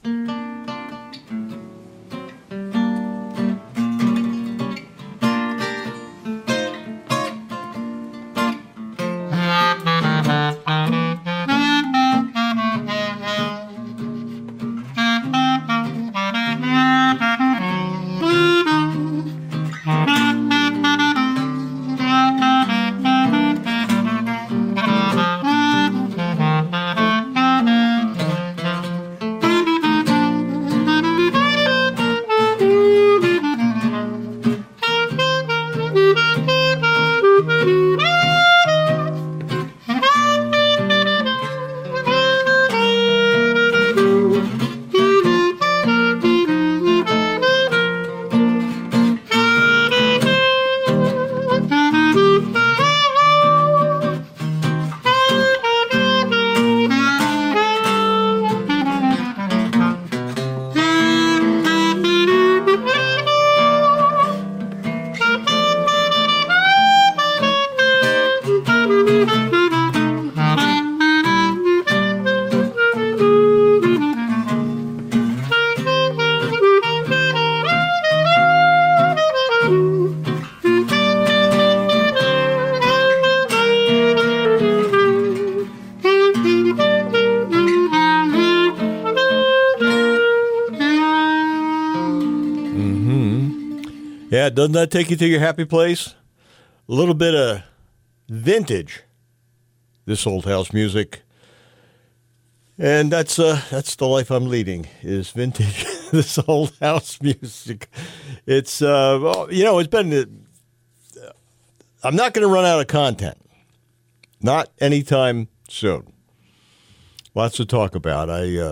Yeah, doesn't that take you to your happy place? A little bit of vintage, this old house music. And that's the life I'm leading, is vintage, this old house music. It's, it's been, I'm not going to run out of content. Not anytime soon. Lots to talk about.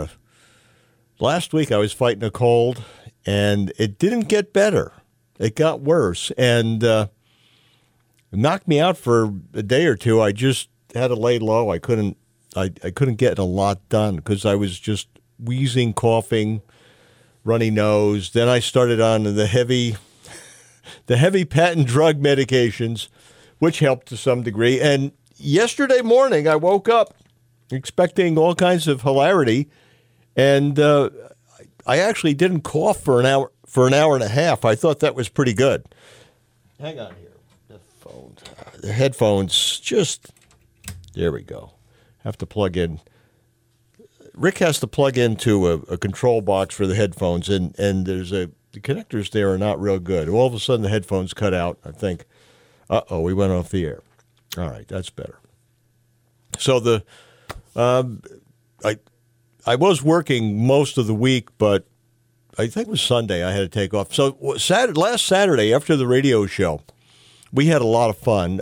Last week I was fighting a cold, and it didn't get better. It got worse, and it knocked me out for a day or two. I just had to lay low. I couldn't get a lot done because I was just wheezing, coughing, runny nose. Then I started on the heavy patent drug medications, which helped to some degree. And yesterday morning, I woke up expecting all kinds of hilarity, and I actually didn't cough for an hour and a half. I thought that was pretty good. Hang on here. The headphones, there we go. Have to plug in. Rick has to plug into a control box for the headphones, and there's the connectors there are not real good. All of a sudden, the headphones cut out. I think, we went off the air. All right, that's better. So I was working most of the week, but I think it was Sunday I had to take off. So last Saturday after the radio show, we had a lot of fun.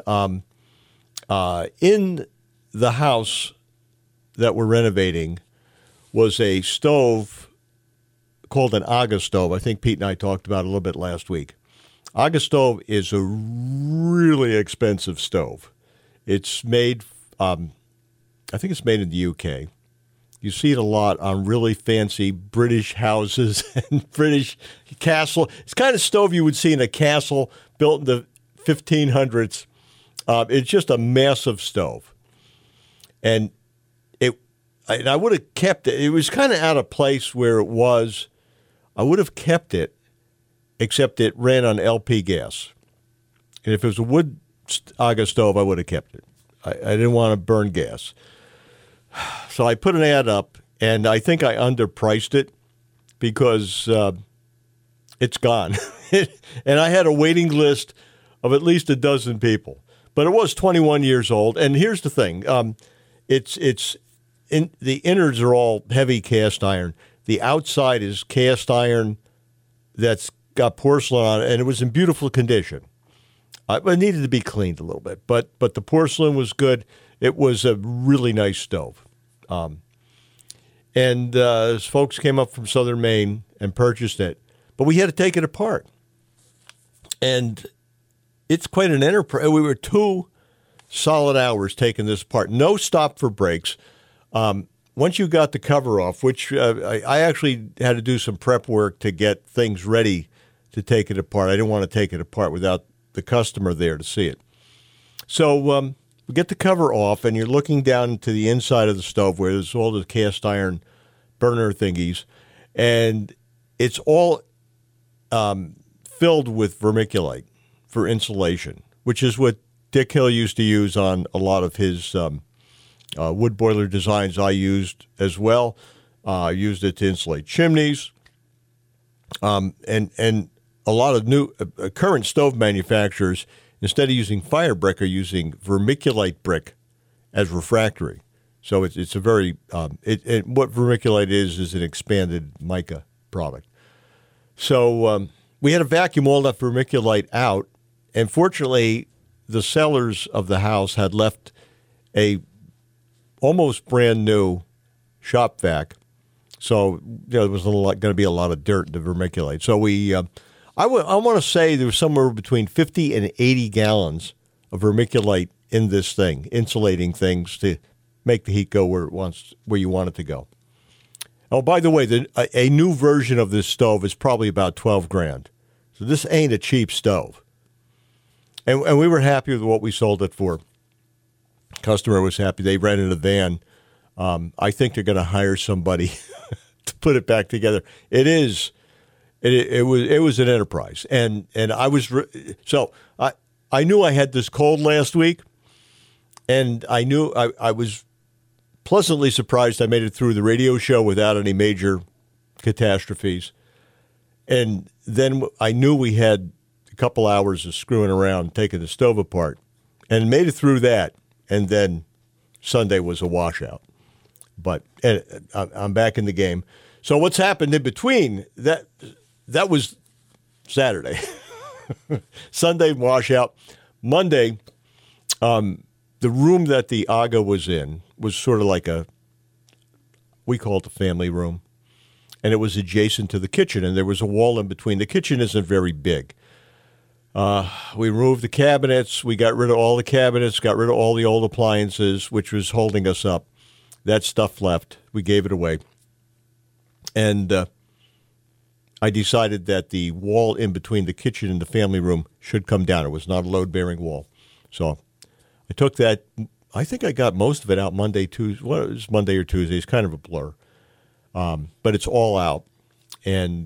In the house that we're renovating was a stove called an Aga stove. I think Pete and I talked about it a little bit last week. Aga stove is a really expensive stove. It's made, I think it's made in the UK. You see it a lot on really fancy British houses and British castle. It's kind of stove you would see in a castle built in the 1500s. It's just a massive stove. And I would have kept it. It was kind of out of place where it was. I would have kept it, except it ran on LP gas. And if it was a wood Aga stove, I would have kept it. I didn't want to burn gas. So I put an ad up, and I think I underpriced it because it's gone. And I had a waiting list of at least a dozen people. But it was 21 years old. And here's the thing. The innards are all heavy cast iron. The outside is cast iron that's got porcelain on it, and it was in beautiful condition. It needed to be cleaned a little bit, but the porcelain was good. It was a really nice stove. And folks came up from southern Maine and purchased it, but we had to take it apart. And it's quite an enterprise. We were 2 solid hours taking this apart. No stop for breaks. Once you got the cover off, which I actually had to do some prep work to get things ready to take it apart. I didn't want to take it apart without the customer there to see it. So we get the cover off, and you're looking down to the inside of the stove where there's all the cast iron burner thingies. And it's all filled with vermiculite for insulation, which is what Dick Hill used to use on a lot of his wood boiler designs. I used as well. I used it to insulate chimneys. And a lot of new current stove manufacturers, instead of using fire brick, are using vermiculite brick as refractory. So it's a very what vermiculite is an expanded mica product. So we had to vacuum all that vermiculite out, and fortunately, the sellers of the house had left a almost brand new shop vac. So there was going to be a lot of dirt in the vermiculite. So I want to say there was somewhere between 50 and 80 gallons of vermiculite in this thing, insulating things to make the heat go where you want it to go. Oh, by the way, a new version of this stove is probably about $12,000. So this ain't a cheap stove. And we were happy with what we sold it for. Customer was happy. They rented a van. I think they're going to hire somebody to put it back together. It was an enterprise, and I was I knew I had this cold last week, and I knew I was pleasantly surprised I made it through the radio show without any major catastrophes, and then I knew we had a couple hours of screwing around taking the stove apart, and made it through that, and then Sunday was a washout. But I'm back in the game. So what's happened in between that was Saturday. Sunday washout. Monday, the room that the Aga was in was sort of like we call it the family room, and it was adjacent to the kitchen, and there was a wall in between. The kitchen isn't very big. We removed the cabinets. We got rid of all the cabinets, got rid of all the old appliances, which was holding us up. That stuff left. We gave it away. And I decided that the wall in between the kitchen and the family room should come down. It was not a load-bearing wall. So I took that. I think I got most of it out Monday, Tuesday. Well, it was Monday or Tuesday. It's kind of a blur. But it's all out. And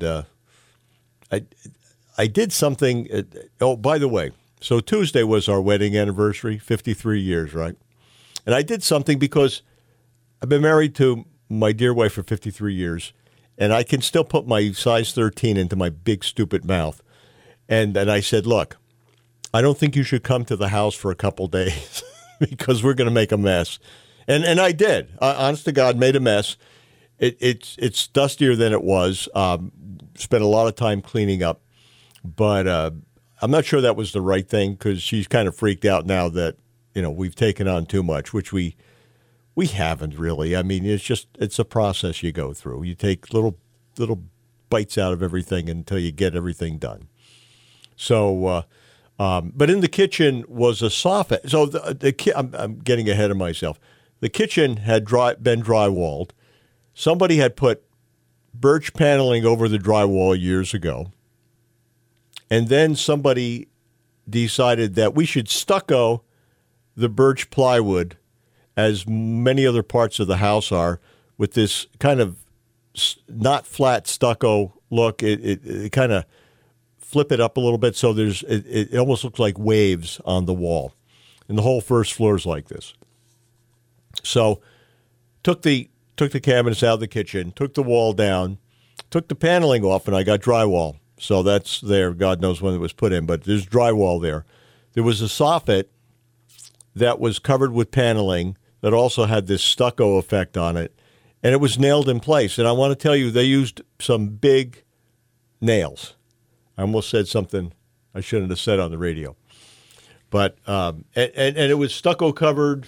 I did something. Oh, by the way, so Tuesday was our wedding anniversary, 53 years, right? And I did something because I've been married to my dear wife for 53 years, and I can still put my size 13 into my big, stupid mouth. And I said, look, I don't think you should come to the house for a couple days because we're going to make a mess. And I did. Honest to God, made a mess. It's dustier than it was. Spent a lot of time cleaning up. But I'm not sure that was the right thing because she's kind of freaked out now that, we've taken on too much, which we haven't really. I mean, it's a process you go through. You take little bites out of everything until you get everything done. So, but in the kitchen was a soffit. So I'm getting ahead of myself. The kitchen had been drywalled. Somebody had put birch paneling over the drywall years ago. And then somebody decided that we should stucco the birch plywood, as many other parts of the house are, with this kind of not flat stucco look. It kind of flip it up a little bit so it almost looks like waves on the wall. And the whole first floor is like this. So took the cabinets out of the kitchen, took the wall down, took the paneling off, and I got drywall. So that's there. God knows when it was put in, but there's drywall there. There was a soffit that was covered with paneling that also had this stucco effect on it, and it was nailed in place. And I want to tell you, they used some big nails. I almost said something I shouldn't have said on the radio. But and it was stucco covered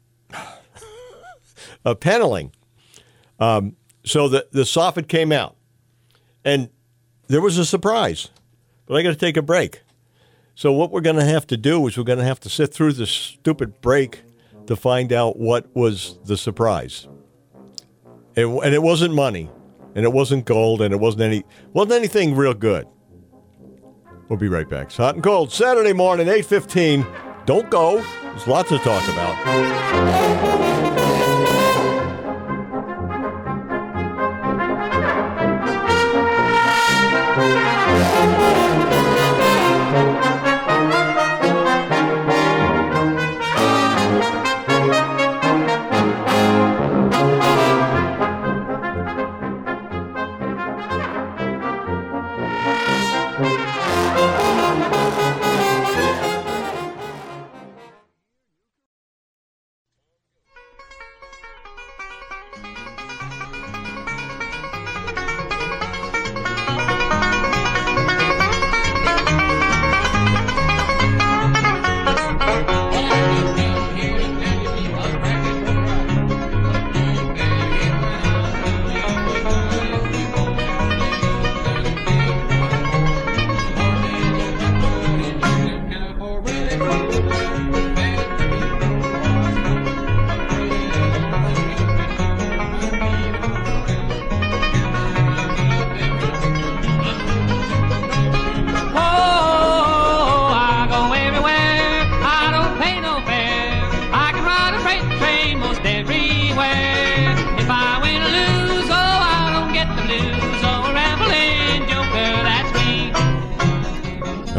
paneling. So the soffit came out, and there was a surprise, but I got to take a break. So what we're going to have to do is we're going to have to sit through this stupid break to find out what was the surprise. And it wasn't money, and it wasn't gold, and it wasn't anything real good. We'll be right back. It's Hot and Cold, Saturday morning, 8:15. Don't go. There's lots to talk about.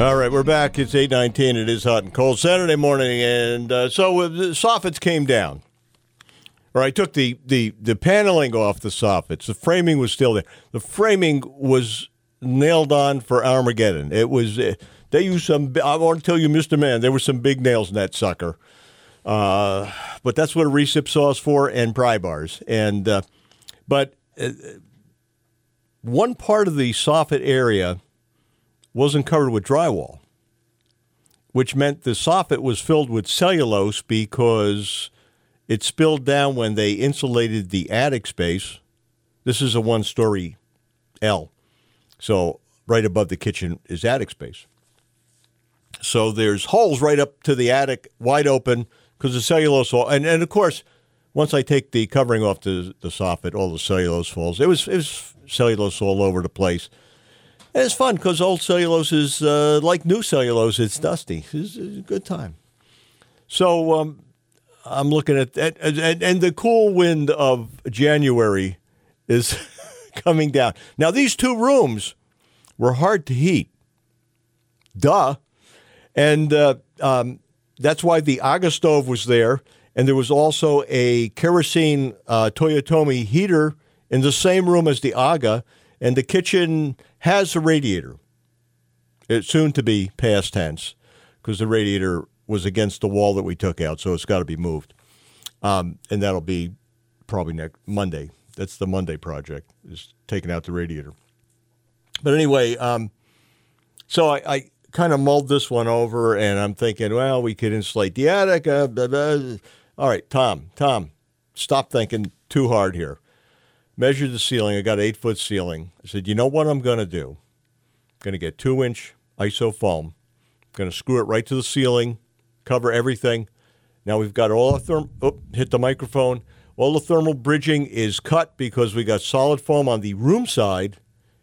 All right, we're back. It's 8:19. It is hot and cold Saturday morning, and so the soffits came down. Or I took the paneling off the soffits. The framing was still there. The framing was nailed on for Armageddon. It was they used some. I want to tell you, Mr. Man, there were some big nails in that sucker. But that's what a recip saw is for, and pry bars. And but one part of the soffit area wasn't covered with drywall, which meant the soffit was filled with cellulose because it spilled down when they insulated the attic space. This is a one-story L, so right above the kitchen is attic space. So there's holes right up to the attic, wide open, because the cellulose, and of course, once I take the covering off the soffit, all the cellulose falls. It was cellulose all over the place. And it's fun because old cellulose is like new cellulose. It's dusty. It's a good time. So I'm looking at that, and the cool wind of January is coming down. Now, these two rooms were hard to heat. Duh. And that's why the Aga stove was there. And there was also a kerosene Toyotomi heater in the same room as the Aga. And the kitchen has a radiator. It's soon to be past tense because the radiator was against the wall that we took out, so it's got to be moved. And that'll be probably next Monday. That's the Monday project, is taking out the radiator. But anyway, so I kind of mulled this one over, and I'm thinking, well, we could insulate the attic. All right, Tom, stop thinking too hard here. Measured the ceiling. I got an 8-foot ceiling. I said, you know what I'm going to do? I'm going to get 2-inch iso foam. I'm going to screw it right to the ceiling, cover everything. Now we've got all the hit the microphone. All the thermal bridging is cut because we got solid foam on the room side,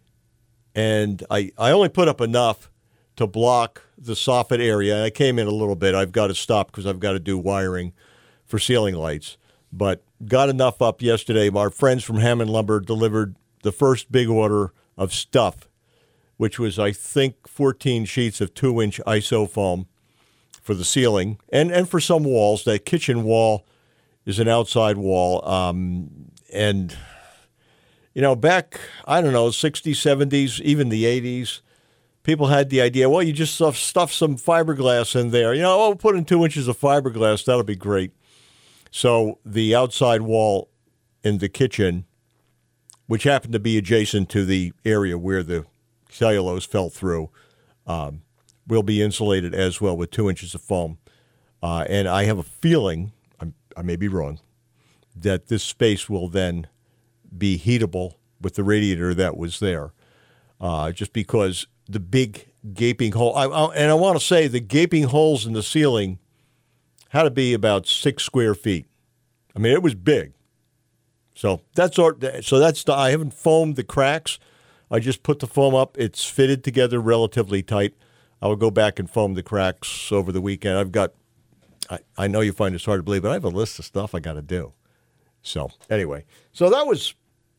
and I only put up enough to block the soffit area. I came in a little bit. I've got to stop because I've got to do wiring for ceiling lights, but got enough up yesterday. Our friends from Hammond Lumber delivered the first big order of stuff, which was, I think, 14 sheets of 2-inch iso foam for the ceiling and for some walls. That kitchen wall is an outside wall. And, you know, back, I don't know, 60s, 70s, even the 80s, people had the idea, well, you just stuff some fiberglass in there. You know, put in 2 inches of fiberglass. That'll be great. So the outside wall in the kitchen, which happened to be adjacent to the area where the cellulose fell through, will be insulated as well with 2 inches of foam. And I have a feeling, I may be wrong, that this space will then be heatable with the radiator that was there, just because the big gaping hole. And I want to say the gaping holes in the ceiling had to be about 6 square feet. I mean, it was big. So I haven't foamed the cracks. I just put the foam up. It's fitted together relatively tight. I will go back and foam the cracks over the weekend. I know you find this hard to believe, but I have a list of stuff I got to do. So anyway, so that was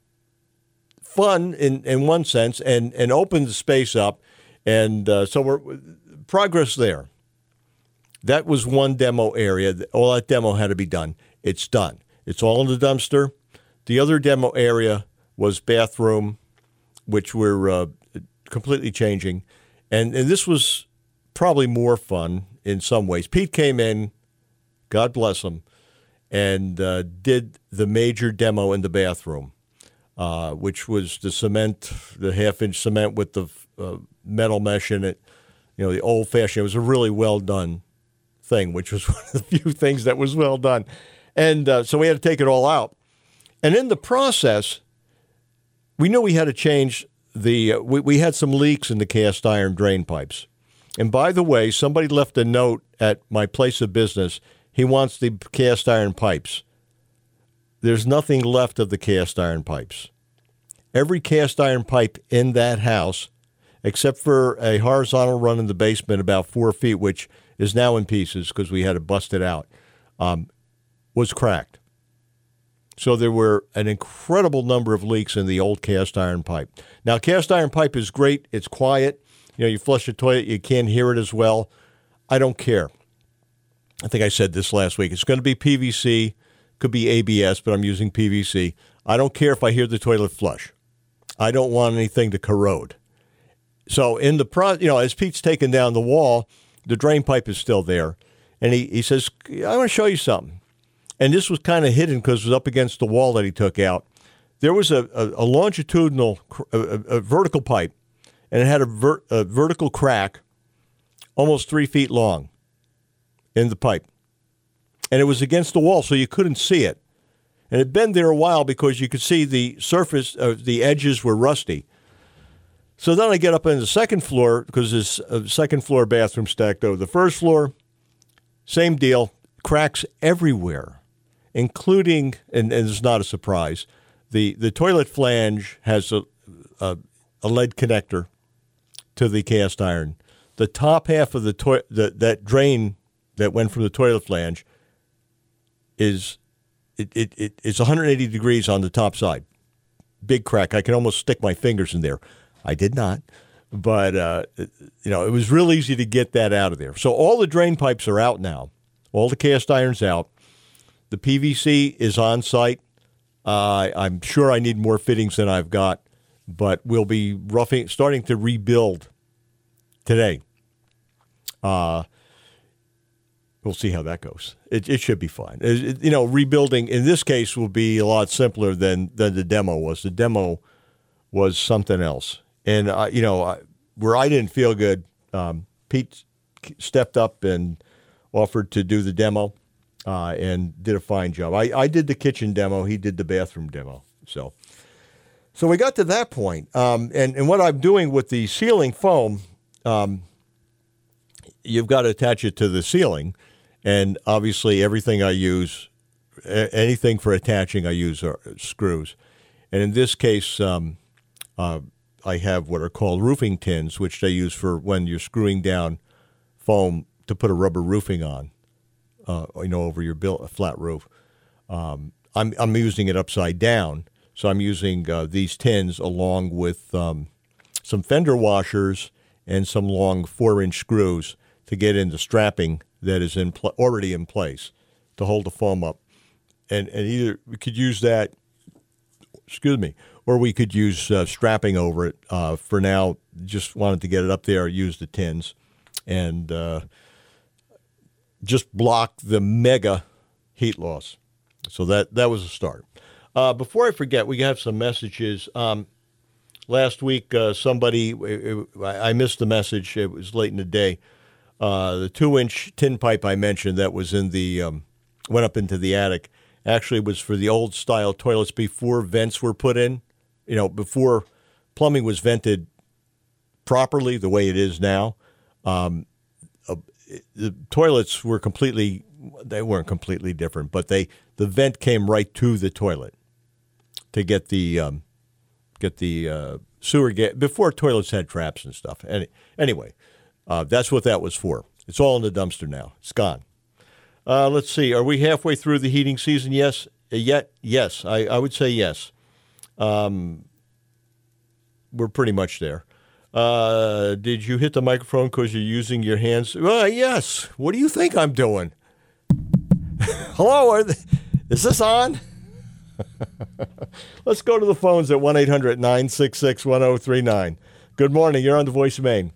fun in one sense and opened the space up. And so we're progress there. That was one demo area. All that demo had to be done. It's done. It's all in the dumpster. The other demo area was bathroom, which we're completely changing. And this was probably more fun in some ways. Pete came in, God bless him, and did the major demo in the bathroom, which was the cement, the half-inch cement with the metal mesh in it, you know, the old-fashioned. It was a really well-done thing, which was one of the few things that was well done. And so we had to take it all out. And in the process, we knew we had to change we had some leaks in the cast iron drain pipes. And by the way, somebody left a note at my place of business. He wants the cast iron pipes. There's nothing left of the cast iron pipes. Every cast iron pipe in that house, except for a horizontal run in the basement about 4 feet, which is now in pieces because we had to bust it out, was cracked. So there were an incredible number of leaks in the old cast iron pipe. Now, cast iron pipe is great. It's quiet. You flush the toilet, you can't hear it as well. I don't care. I think I said this last week. It's going to be PVC, could be ABS, but I'm using PVC. I don't care if I hear the toilet flush. I don't want anything to corrode. So in the as Pete's taking down the wall, the drain pipe is still there. And he says, I want to show you something. And this was kind of hidden because it was up against the wall that he took out. There was a longitudinal, a vertical pipe, and it had a vertical crack almost 3 feet long in the pipe. And it was against the wall, so you couldn't see it. And it had been there a while because you could see the surface, the edges were rusty. So then I get up on the second floor because there's a second floor bathroom stacked over the first floor. Same deal, cracks everywhere, including, and it's not a surprise, the toilet flange has a lead connector to the cast iron. The top half of that drain that went from the toilet flange is it's 180 degrees on the top side. Big crack. I can almost stick my fingers in there. I did not, but it was real easy to get that out of there. So all the drain pipes are out now. All the cast iron's out. The PVC is on site. I'm sure I need more fittings than I've got, but we'll be starting to rebuild today. We'll see how that goes. It should be fine. Rebuilding in this case will be a lot simpler than the demo was. The demo was something else. And, where I didn't feel good, Pete stepped up and offered to do the demo and did a fine job. I did the kitchen demo. He did the bathroom demo. So we got to that point. And what I'm doing with the ceiling foam, you've got to attach it to the ceiling. And obviously everything I use, anything for attaching, I use are screws. And in this case, I have what are called roofing tins, which they use for when you're screwing down foam to put a rubber roofing on, over your flat roof. I'm using it upside down, so I'm using these tins along with some fender washers and some long 4-inch screws to get in the strapping that is already in place to hold the foam up. And either we could use that, or we could use strapping over it. For now, just wanted to get it up there, use the tins, and just block the mega heat loss. So that was a start. Before I forget, we have some messages. Last week, I missed the message. It was late in the day. The 2-inch tin pipe I mentioned that was in the went up into the attic actually was for the old style toilets before vents were put in. Before plumbing was vented properly the way it is now. The toilets were they weren't completely different, but the vent came right to the toilet to get the sewer before toilets had traps and stuff. Anyway, that's what that was for. It's all in the dumpster now. It's gone. Let's see. Are we halfway through the heating season? Yes. Yes. I would say yes. We're pretty much there. Did you hit the microphone because you're using your hands? Yes. What do you think I'm doing? Hello? Is this on? Let's go to the phones at 1-800-966-1039. Good morning. You're on the Voice of Maine.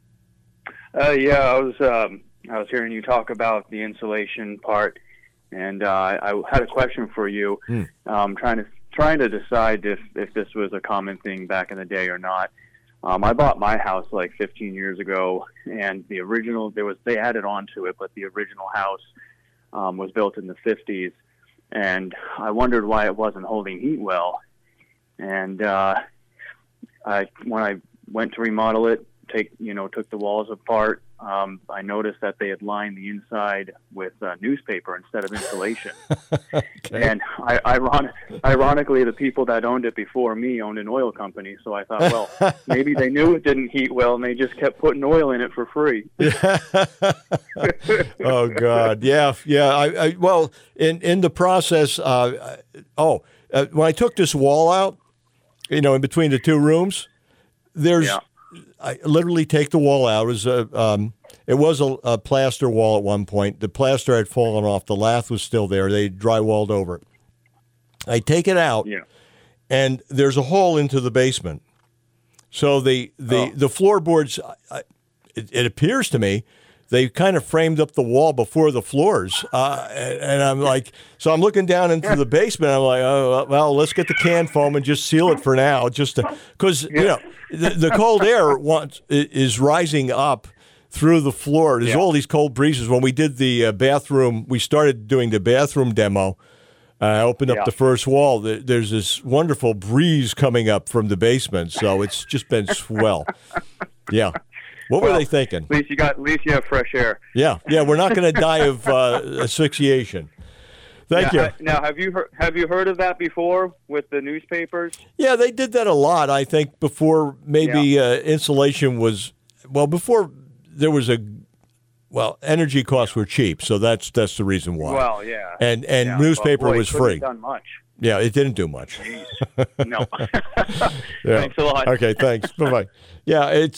I was hearing you talk about the insulation part, and I had a question for you. Trying to decide if this was a common thing back in the day or not. I bought my house like 15 years ago, and the original they added on to it, but the original house was built in the 50s, and I wondered why it wasn't holding heat well. And when I went to remodel it, took the walls apart, I noticed that they had lined the inside with newspaper instead of insulation. Okay. And ironically, the people that owned it before me owned an oil company. So I thought, well, maybe they knew it didn't heat well, and they just kept putting oil in it for free. Oh, God. Yeah. Well, in the process, when I took this wall out, in between the two rooms, I literally take the wall out. It was a plaster wall at one point. The plaster had fallen off. The lath was still there. They drywalled over it. I take it out, and there's a hole into the basement. So the floorboards, it appears to me, they kind of framed up the wall before the floors. And I'm like, so I'm looking down into the basement. I'm like, oh, well, let's get the can foam and just seal it for now. Just because, the cold air is rising up through the floor. There's all these cold breezes. When we did the bathroom, we started doing the bathroom demo. I opened up the first wall. There's this wonderful breeze coming up from the basement. So it's just been swell. Yeah. What were they thinking? At least you have fresh air. Yeah. We're not going to die of asphyxiation. Thank you. Now, have you heard of that before with the newspapers? Yeah, they did that a lot. I think before maybe insulation was before there was energy costs were cheap, so that's the reason why. Well, yeah. And newspaper was free. Done much. Yeah, it didn't do much. No. Thanks a lot. Okay, thanks. Bye-bye. Yeah, it's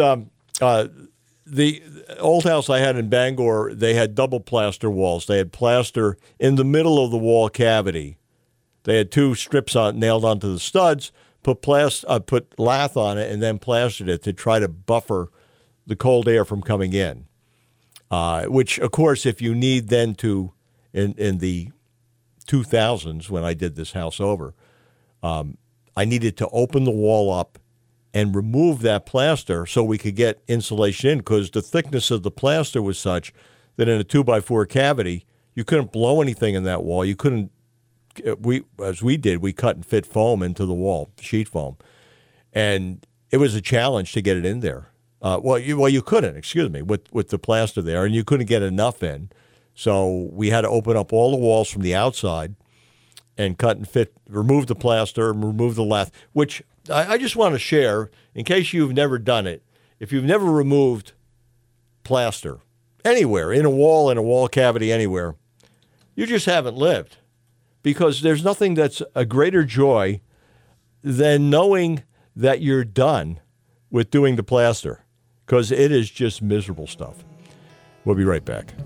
the old house I had in Bangor, they had double plaster walls. They had plaster in the middle of the wall cavity. They had two strips nailed onto the studs, put lath on it, and then plastered it to try to buffer the cold air from coming in. Which, of course, if you need then to, in the 2000s when I did this house over, I needed to open the wall up and remove that plaster so we could get insulation in, because the thickness of the plaster was such that in a 2x4 cavity, you couldn't blow anything in that wall. You couldn't, we cut and fit foam into the wall, sheet foam. And it was a challenge to get it in there. You couldn't, with the plaster there, and you couldn't get enough in. So we had to open up all the walls from the outside and cut and fit, remove the plaster, remove the lath, which I just want to share, in case you've never done it, if you've never removed plaster anywhere, in a wall cavity anywhere, you just haven't lived. Because there's nothing that's a greater joy than knowing that you're done with doing the plaster, because it is just miserable stuff. We'll be right back.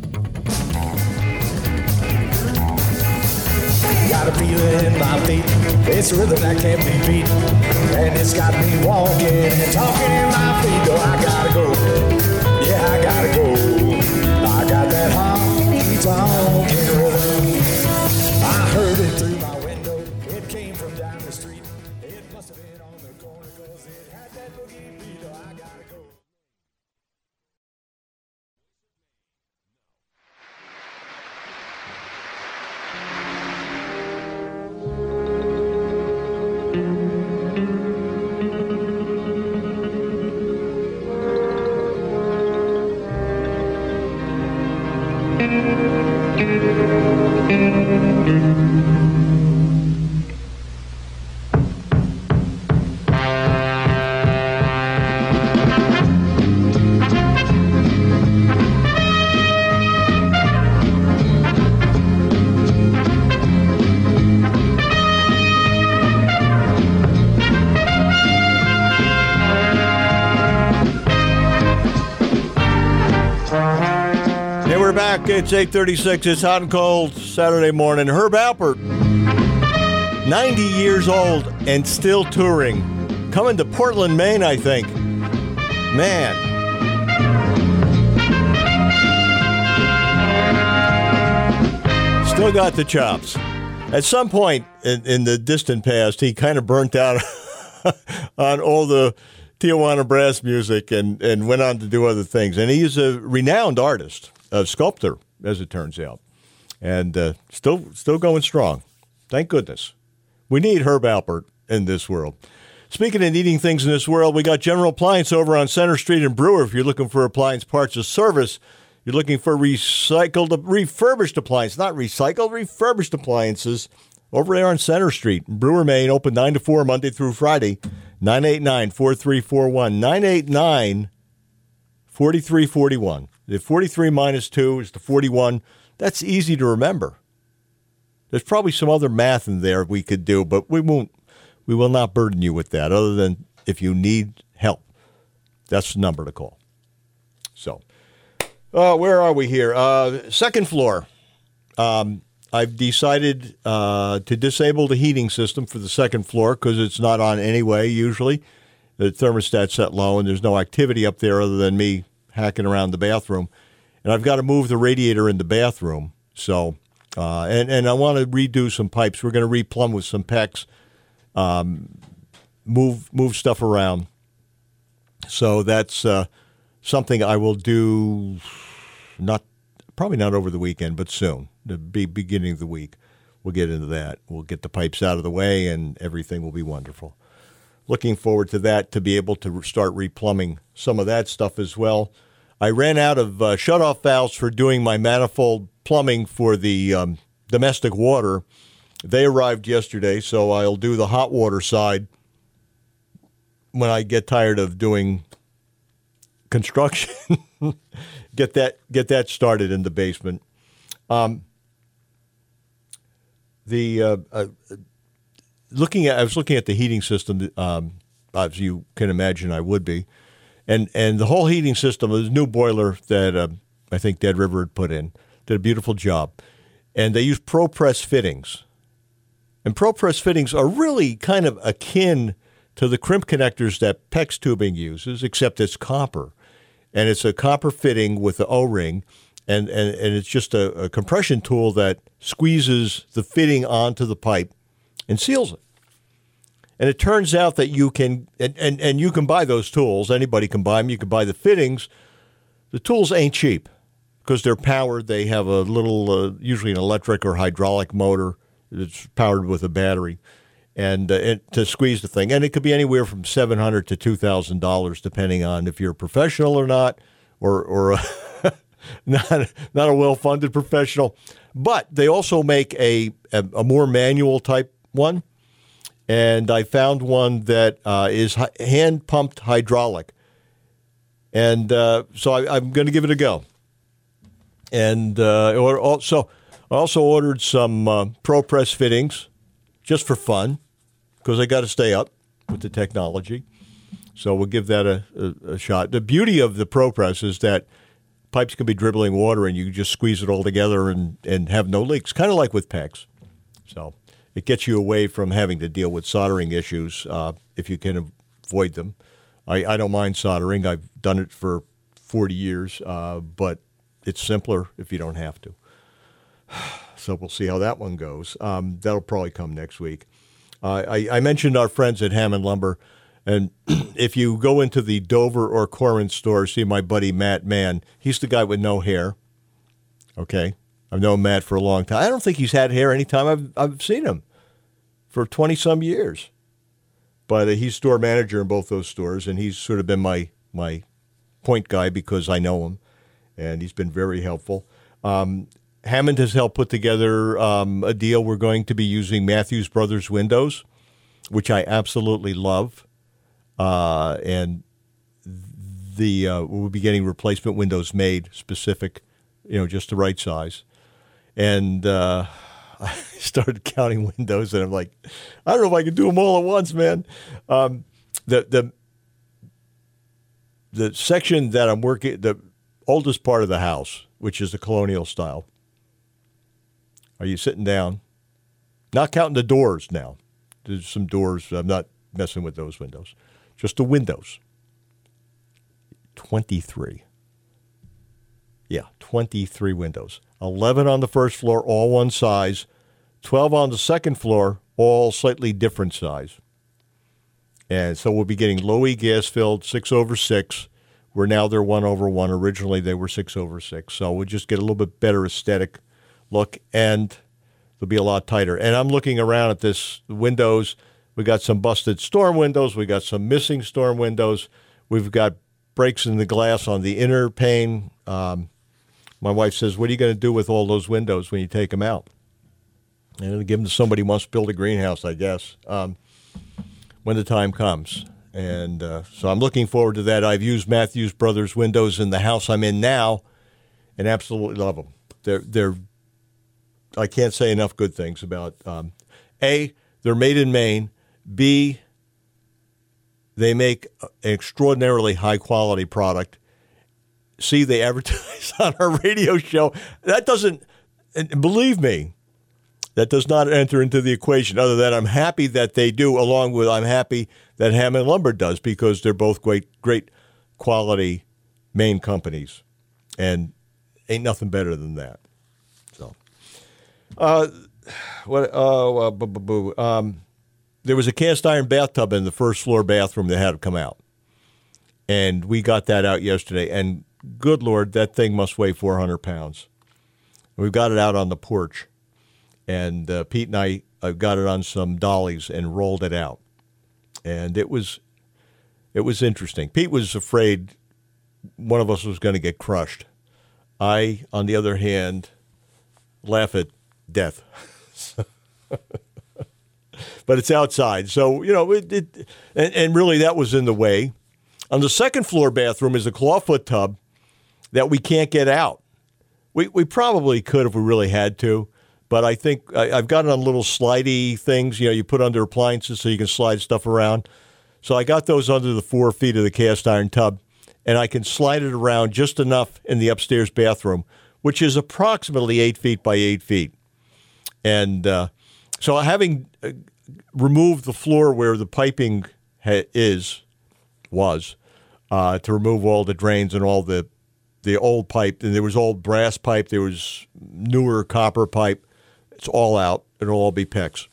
Got a feeling in my feet, it's a rhythm that can't be beat, and it's got me walking and talking in my feet. Oh, I gotta go, yeah, I gotta go. I got that honky-tonk rhythm. I heard it through my window, it came from down the street. It must have been on the corner, 'cause it had that boogie beat. Oh, I gotta go. It's 8:36. It's hot and cold Saturday morning. Herb Alpert, 90 years old and still touring. Coming to Portland, Maine, I think. Man. Still got the chops. At some point in the distant past, he kind of burnt out on all the Tijuana brass music and went on to do other things. And he's a renowned artist, a sculptor, as it turns out, and still going strong. Thank goodness. We need Herb Alpert in this world. Speaking of needing things in this world, we got General Appliance over on Center Street in Brewer. If you're looking for appliance parts or service, you're looking for refurbished appliances, not recycled, refurbished appliances, over there on Center Street in Brewer, Maine, open 9 to 4 Monday through Friday, 989-4341, 989-4341. The 43 minus 2 is the 41. That's easy to remember. There's probably some other math in there we could do, but we will not burden you with that, other than if you need help. That's the number to call. So, where are we here? Second floor. I've decided to disable the heating system for the second floor because it's not on anyway, usually. The thermostat's set low, and there's no activity up there other than me hacking around the bathroom. And I've got to move the radiator in the bathroom. So, and I want to redo some pipes. We're going to replumb with some PEX, move stuff around. So that's something I will do, probably not over the weekend, but soon, the beginning of the week. We'll get into that. We'll get the pipes out of the way, and everything will be wonderful. Looking forward to that, to be able to start replumbing some of that stuff as well. I ran out of shutoff valves for doing my manifold plumbing for the domestic water. They arrived yesterday, so I'll do the hot water side when I get tired of doing construction. get that started in the basement. I was looking at the heating system, as you can imagine I would be, and the whole heating system, this new boiler that I think Dead River had put in, did a beautiful job. And they use ProPress fittings. And ProPress fittings are really kind of akin to the crimp connectors that PEX tubing uses, except it's copper. And it's a copper fitting with the O-ring, and it's just a compression tool that squeezes the fitting onto the pipe and seals it. And it turns out that you can, and you can buy those tools. Anybody can buy them. You can buy the fittings. The tools ain't cheap because they're powered. They have a little, usually an electric or hydraulic motor that's powered with a battery, and to squeeze the thing. And it could be anywhere from $700 to $2,000, depending on if you're a professional or not, or not a well-funded professional. But they also make a more manual type one. And I found one that is hand-pumped hydraulic. And so I'm going to give it a go. And I also ordered some ProPress fittings just for fun, because I got to stay up with the technology. So we'll give that a shot. The beauty of the ProPress is that pipes can be dribbling water, and you can just squeeze it all together and have no leaks, kind of like with PEX. So it gets you away from having to deal with soldering issues if you can avoid them. I don't mind soldering. I've done it for 40 years, but it's simpler if you don't have to. So we'll see how that one goes. That'll probably come next week. I mentioned our friends at Hammond Lumber, and if you go into the Dover or Corinth store, see my buddy Matt Mann. He's the guy with no hair. Okay? I've known Matt for a long time. I don't think he's had hair any time I've seen him for 20-some years. But he's store manager in both those stores, and he's sort of been my point guy because I know him, and he's been very helpful. Hammond has helped put together a deal. We're going to be using Matthews Brothers windows, which I absolutely love, and we'll be getting replacement windows made specific, just the right size. And I started counting windows, and I'm like, I don't know if I can do them all at once, man. The section that I'm working, the oldest part of the house, which is the colonial style. Are you sitting down? Not counting the doors now. There's some doors. I'm not messing with those windows. Just the windows. 23. Yeah, 23 windows. 11 on the first floor, all one size. 12 on the second floor, all slightly different size. And so we'll be getting Lowy gas-filled 6/6, where now they're 1/1. Originally, they were 6/6. So we'll just get a little bit better aesthetic look, and they'll be a lot tighter. And I'm looking around at this windows. We got some busted storm windows. We got some missing storm windows. We've got breaks in the glass on the inner pane. My wife says, what are you going to do with all those windows when you take them out? And give them to somebody who wants to build a greenhouse, I guess, when the time comes. And so I'm looking forward to that. I've used Matthews Brothers windows in the house I'm in now and absolutely love them. They're I can't say enough good things about, A, they're made in Maine. B, They make an extraordinarily high-quality product. See, they advertise on our radio show. That doesn't, and believe me, that does not enter into the equation. Other than I'm happy that they do, along with I'm happy that Hammond Lumber does, because they're both great quality Maine companies, and ain't nothing better than that. So, there was a cast iron bathtub in the first floor bathroom that had to come out, and we got that out yesterday. And good Lord, that thing must weigh 400 pounds. We've got it out on the porch, and Pete and I got it on some dollies and rolled it out, and it was interesting. Pete was afraid one of us was going to get crushed. I, on the other hand, laugh at death. But it's outside, so and really that was in the way. On the second floor bathroom is a clawfoot tub that we can't get out. We probably could if we really had to, but I think I've got it on little slidey things. You put under appliances so you can slide stuff around. So I got those under the 4 feet of the cast iron tub, and I can slide it around just enough in the upstairs bathroom, which is approximately 8 feet by 8 feet. And so having removed the floor where the piping was to remove all the drains and all the old pipe, and there was old brass pipe, there was newer copper pipe. It's all out. It'll all be PIX.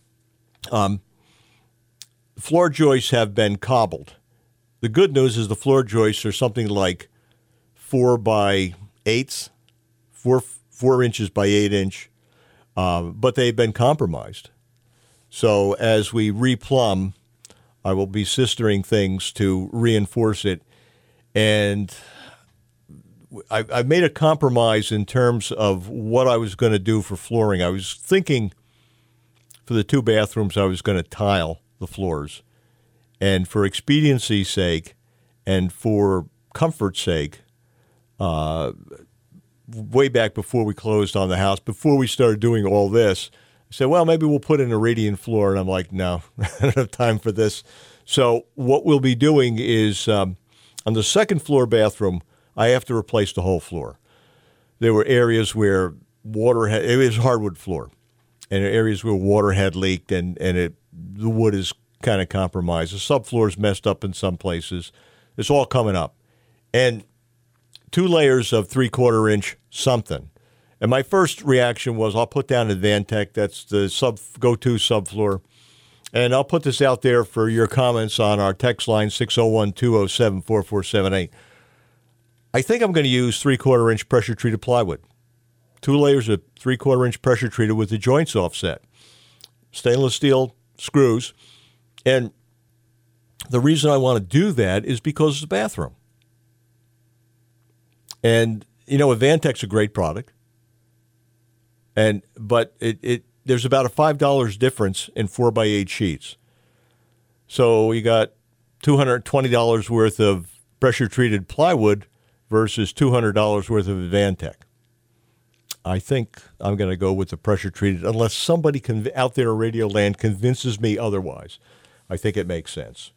Floor joists have been cobbled. The good news is the floor joists are something like 4 by 8s, 4 inches by 8 inch, but they've been compromised. So as we replumb, I will be sistering things to reinforce it. And I made a compromise in terms of what I was going to do for flooring. I was thinking for the 2 bathrooms I was going to tile the floors. And for expediency's sake and for comfort's sake, way back before we closed on the house, before we started doing all this, I said, well, maybe we'll put in a radiant floor. And I'm like, no, I don't have time for this. So what we'll be doing is on the second floor bathroom, I have to replace the whole floor. There were areas where it was hardwood floor, and areas where water had leaked, and the wood is kind of compromised. The subfloor is messed up in some places. It's all coming up. And 2 layers of 3/4 inch something. And my first reaction was I'll put down Advantech. That's the go-to subfloor. And I'll put this out there for your comments on our text line, 601-207-4478. I think I'm going to use 3/4 inch pressure-treated plywood. 2 layers of 3/4 inch pressure-treated with the joints offset. Stainless steel screws. And the reason I want to do that is because it's a bathroom. And, Advantech's a great product. But there's about a $5 difference in 4 by 8 sheets. So you got $220 worth of pressure-treated plywood versus $200 worth of Advantech. I think I'm going to go with the pressure-treated, unless somebody out there in Radio Land convinces me otherwise. I think it makes sense.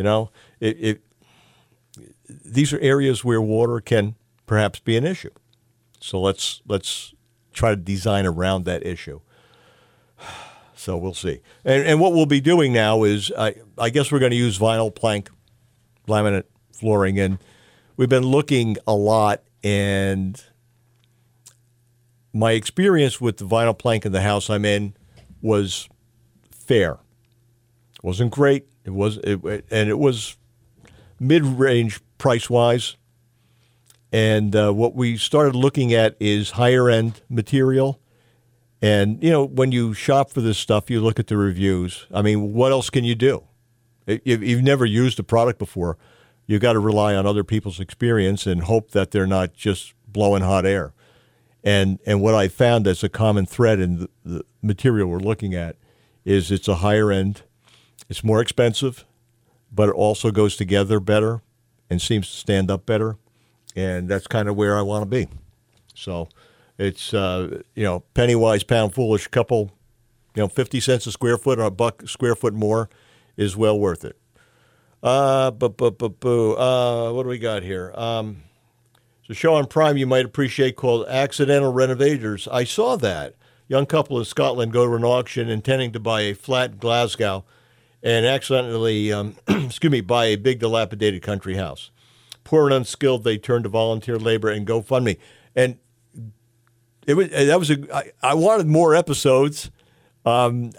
These are areas where water can perhaps be an issue. So let's try to design around that issue. So we'll see. And what we'll be doing now is, I guess we're going to use vinyl plank laminate flooring. And we've been looking a lot, and my experience with the vinyl plank in the house I'm in was fair. It wasn't great. It was mid-range price-wise. And what we started looking at is higher-end material. And, when you shop for this stuff, you look at the reviews. I mean, what else can you do? If you've never used a product before, you've got to rely on other people's experience and hope that they're not just blowing hot air. And what I found as a common thread in the material we're looking at is it's a higher end. It's more expensive, but it also goes together better and seems to stand up better. And that's kind of where I want to be. So it's, penny wise, pound foolish, couple, 50 cents a square foot or $1 a square foot more is well worth it. What do we got here? It's a show on Prime you might appreciate called Accidental Renovators. I saw that. Young couple in Scotland go to an auction intending to buy a flat in Glasgow and accidentally, buy a big dilapidated country house. Poor and unskilled, they turn to volunteer labor and GoFundMe. And I wanted more episodes, and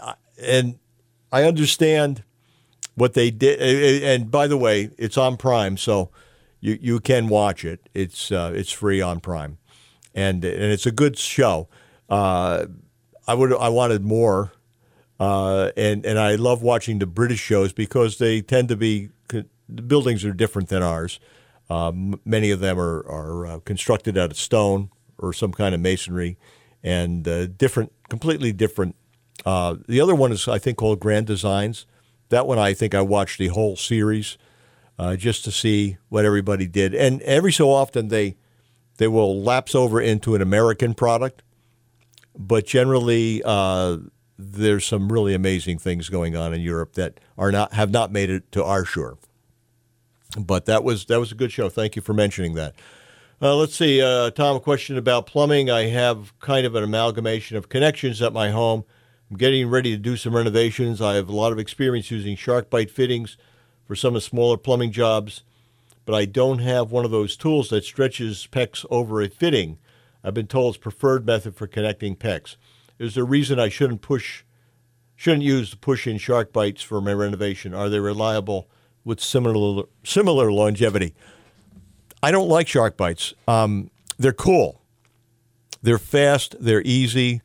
I understand what they did. And by the way, it's on Prime, so you can watch it. It's free on Prime, and it's a good show. I wanted more, and I love watching the British shows because they tend to be, the buildings are different than ours. Many of them are constructed out of stone or some kind of masonry, and completely different. The other one is, I think, called Grand Designs. That one, I think I watched the whole series just to see what everybody did. And every so often they will lapse over into an American product, but generally there's some really amazing things going on in Europe that have not made it to our shore. But that was a good show. Thank you for mentioning that. Let's see, Tom, a question about plumbing. I have kind of an amalgamation of connections at my home. I'm getting ready to do some renovations. I have a lot of experience using SharkBite fittings for some of the smaller plumbing jobs, but I don't have one of those tools that stretches PEX over a fitting. I've been told it's preferred method for connecting PEX. Is there a reason I shouldn't use the push-in SharkBites for my renovation? Are they reliable with similar longevity? I don't like SharkBites. They're cool. They're fast. They're easy.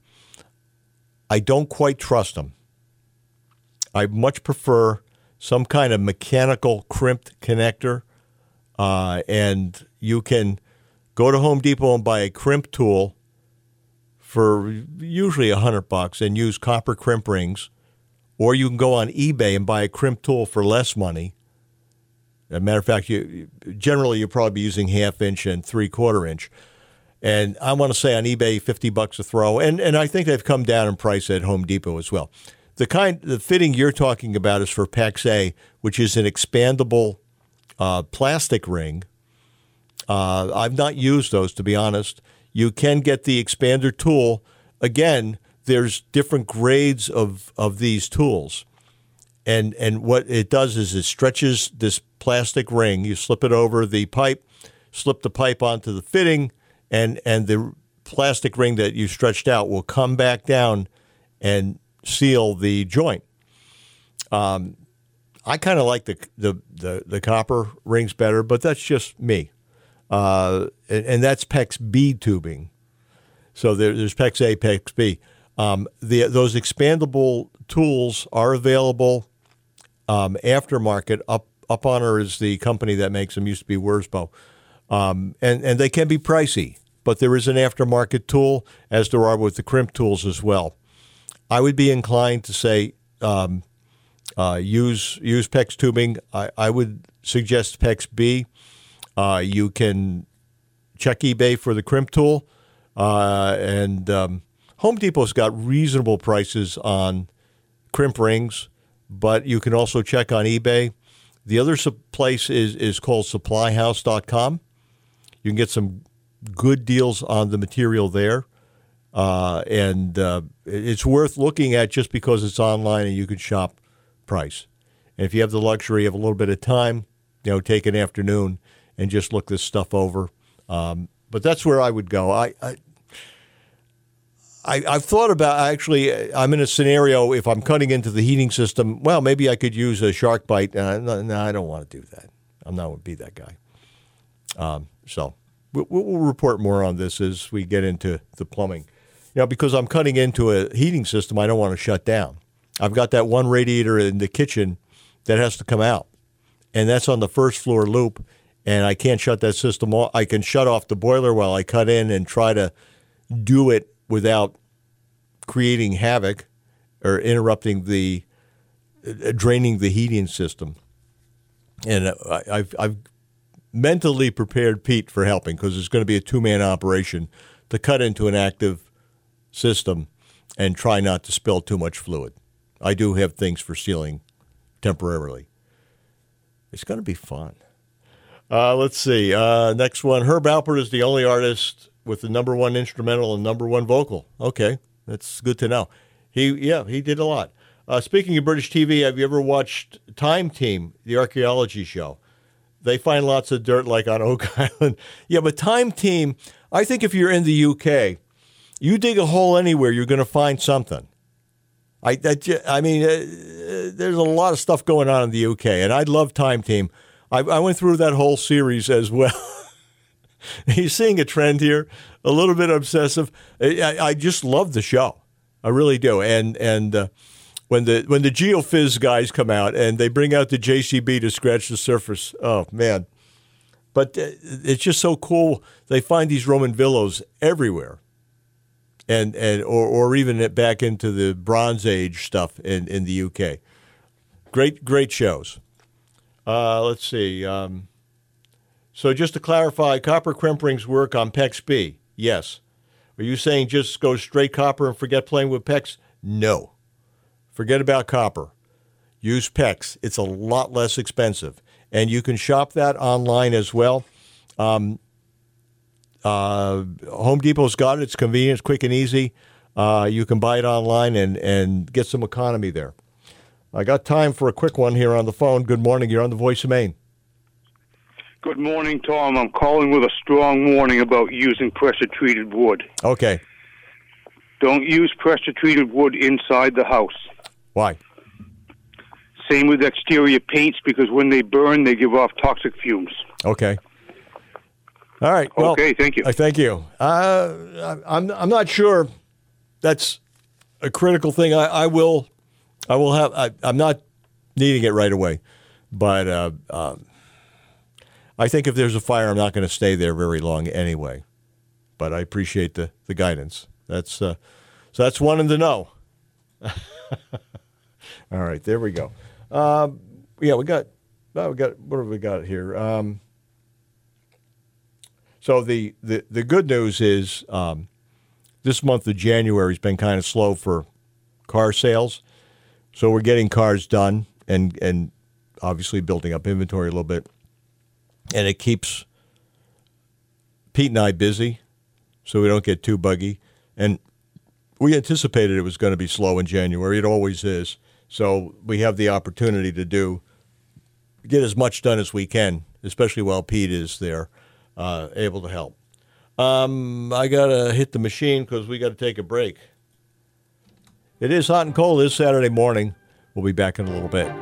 I don't quite trust them. I much prefer some kind of mechanical crimped connector, and you can go to Home Depot and buy a crimp tool for usually $100 and use copper crimp rings, or you can go on eBay and buy a crimp tool for less money. As a matter of fact, you'll probably be using 1/2 inch and 3/4 inch. And I want to say on eBay, $50 a throw. And I think they've come down in price at Home Depot as well. The fitting you're talking about is for PEX A, which is an expandable plastic ring. I've not used those, to be honest. You can get the expander tool. Again, there's different grades of these tools. And what it does is it stretches this plastic ring. You slip it over the pipe, slip the pipe onto the fitting, and the plastic ring that you stretched out will come back down and seal the joint. I kind of like the copper rings better, but that's just me. And that's PEX B tubing. So there's PEX A, PEX B. Those expandable tools are available aftermarket. Up Honor is the company that makes them. Used to be Wurzbo. And they can be pricey, but there is an aftermarket tool, as there are with the crimp tools as well. I would be inclined to say use PEX tubing. I would suggest PEX B. You can check eBay for the crimp tool, and Home Depot's got reasonable prices on crimp rings, but you can also check on eBay. The other place is called supplyhouse.com. You can get some good deals on the material there, and it's worth looking at just because it's online and you can shop price. And if you have the luxury of a little bit of time, take an afternoon and just look this stuff over. But that's where I would go. I've thought about, actually, I'm in a scenario, if I'm cutting into the heating system, well, maybe I could use a SharkBite. No, I don't want to do that. I'm not going to be that guy. So we'll report more on this as we get into the plumbing. Because I'm cutting into a heating system, I don't want to shut down. I've got that one radiator in the kitchen that has to come out, and that's on the first floor loop, and I can't shut that system off. I can shut off the boiler while I cut in and try to do it without creating havoc or interrupting draining the heating system. And I've mentally prepared Pete for helping, because it's going to be a two-man operation to cut into an active system and try not to spill too much fluid. I do have things for sealing temporarily. It's going to be fun. Let's see. Next one. Herb Alpert is the only artist with the number one instrumental and number one vocal. Okay, that's good to know. He did a lot. Speaking of British TV, have you ever watched Time Team, the archaeology show? They find lots of dirt like on Oak Island. Yeah, but Time Team, I think if you're in the UK, you dig a hole anywhere, you're going to find something. There's a lot of stuff going on in the UK, and I love Time Team. I went through that whole series as well. You're seeing a trend here, a little bit obsessive. I just love the show. I really do. And when the Geophys guys come out and they bring out the JCB to scratch the surface, oh, man. But it's just so cool. They find these Roman villas everywhere. Or even back into the Bronze Age stuff in the UK. Great shows. Let's see. So just to clarify, copper crimp rings work on PEX B? Yes. Are you saying just go straight copper and forget playing with PEX? No. Forget about copper. Use PEX. It's a lot less expensive. And you can shop that online as well. Home Depot's got it. It's convenient, it's quick and easy. You can buy it online and get some economy there. I got time for a quick one here on the phone. Good morning. You're on the Voice of Maine. Good morning, Tom. I'm calling with a strong warning about using pressure-treated wood. Okay. Don't use pressure-treated wood inside the house. Why? Same with exterior paints, because when they burn, they give off toxic fumes. Okay. All right. Well, okay, thank you. Thank you. I'm not sure that's a critical thing. I will have. I'm not needing it right away, but I think if there's a fire, I'm not going to stay there very long anyway. But I appreciate the guidance. So that's one in the know. All right, there we go. We got. What have we got here? So the good news is this month of January has been kind of slow for car sales. So we're getting cars done and obviously building up inventory a little bit. And it keeps Pete and I busy so we don't get too buggy. And we anticipated it was going to be slow in January. It always is. So we have the opportunity to get as much done as we can, especially while Pete is there. Able to help. I got to hit the machine because we got to take a break. It is hot and cold this Saturday morning. We'll be back in a little bit.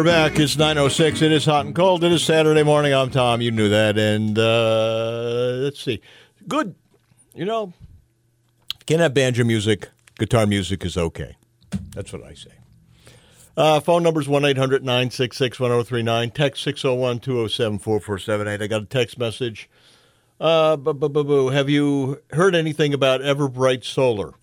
We're back. It's 9:06. It is hot and cold. It is Saturday morning. I'm Tom. You knew that. And let's see. Good. You know, can't have banjo music. Guitar music is okay. That's what I say. Phone number is 1-800-966-1039. Text 601-207-4478. I got a text message. Have you heard anything about Everbright Solar?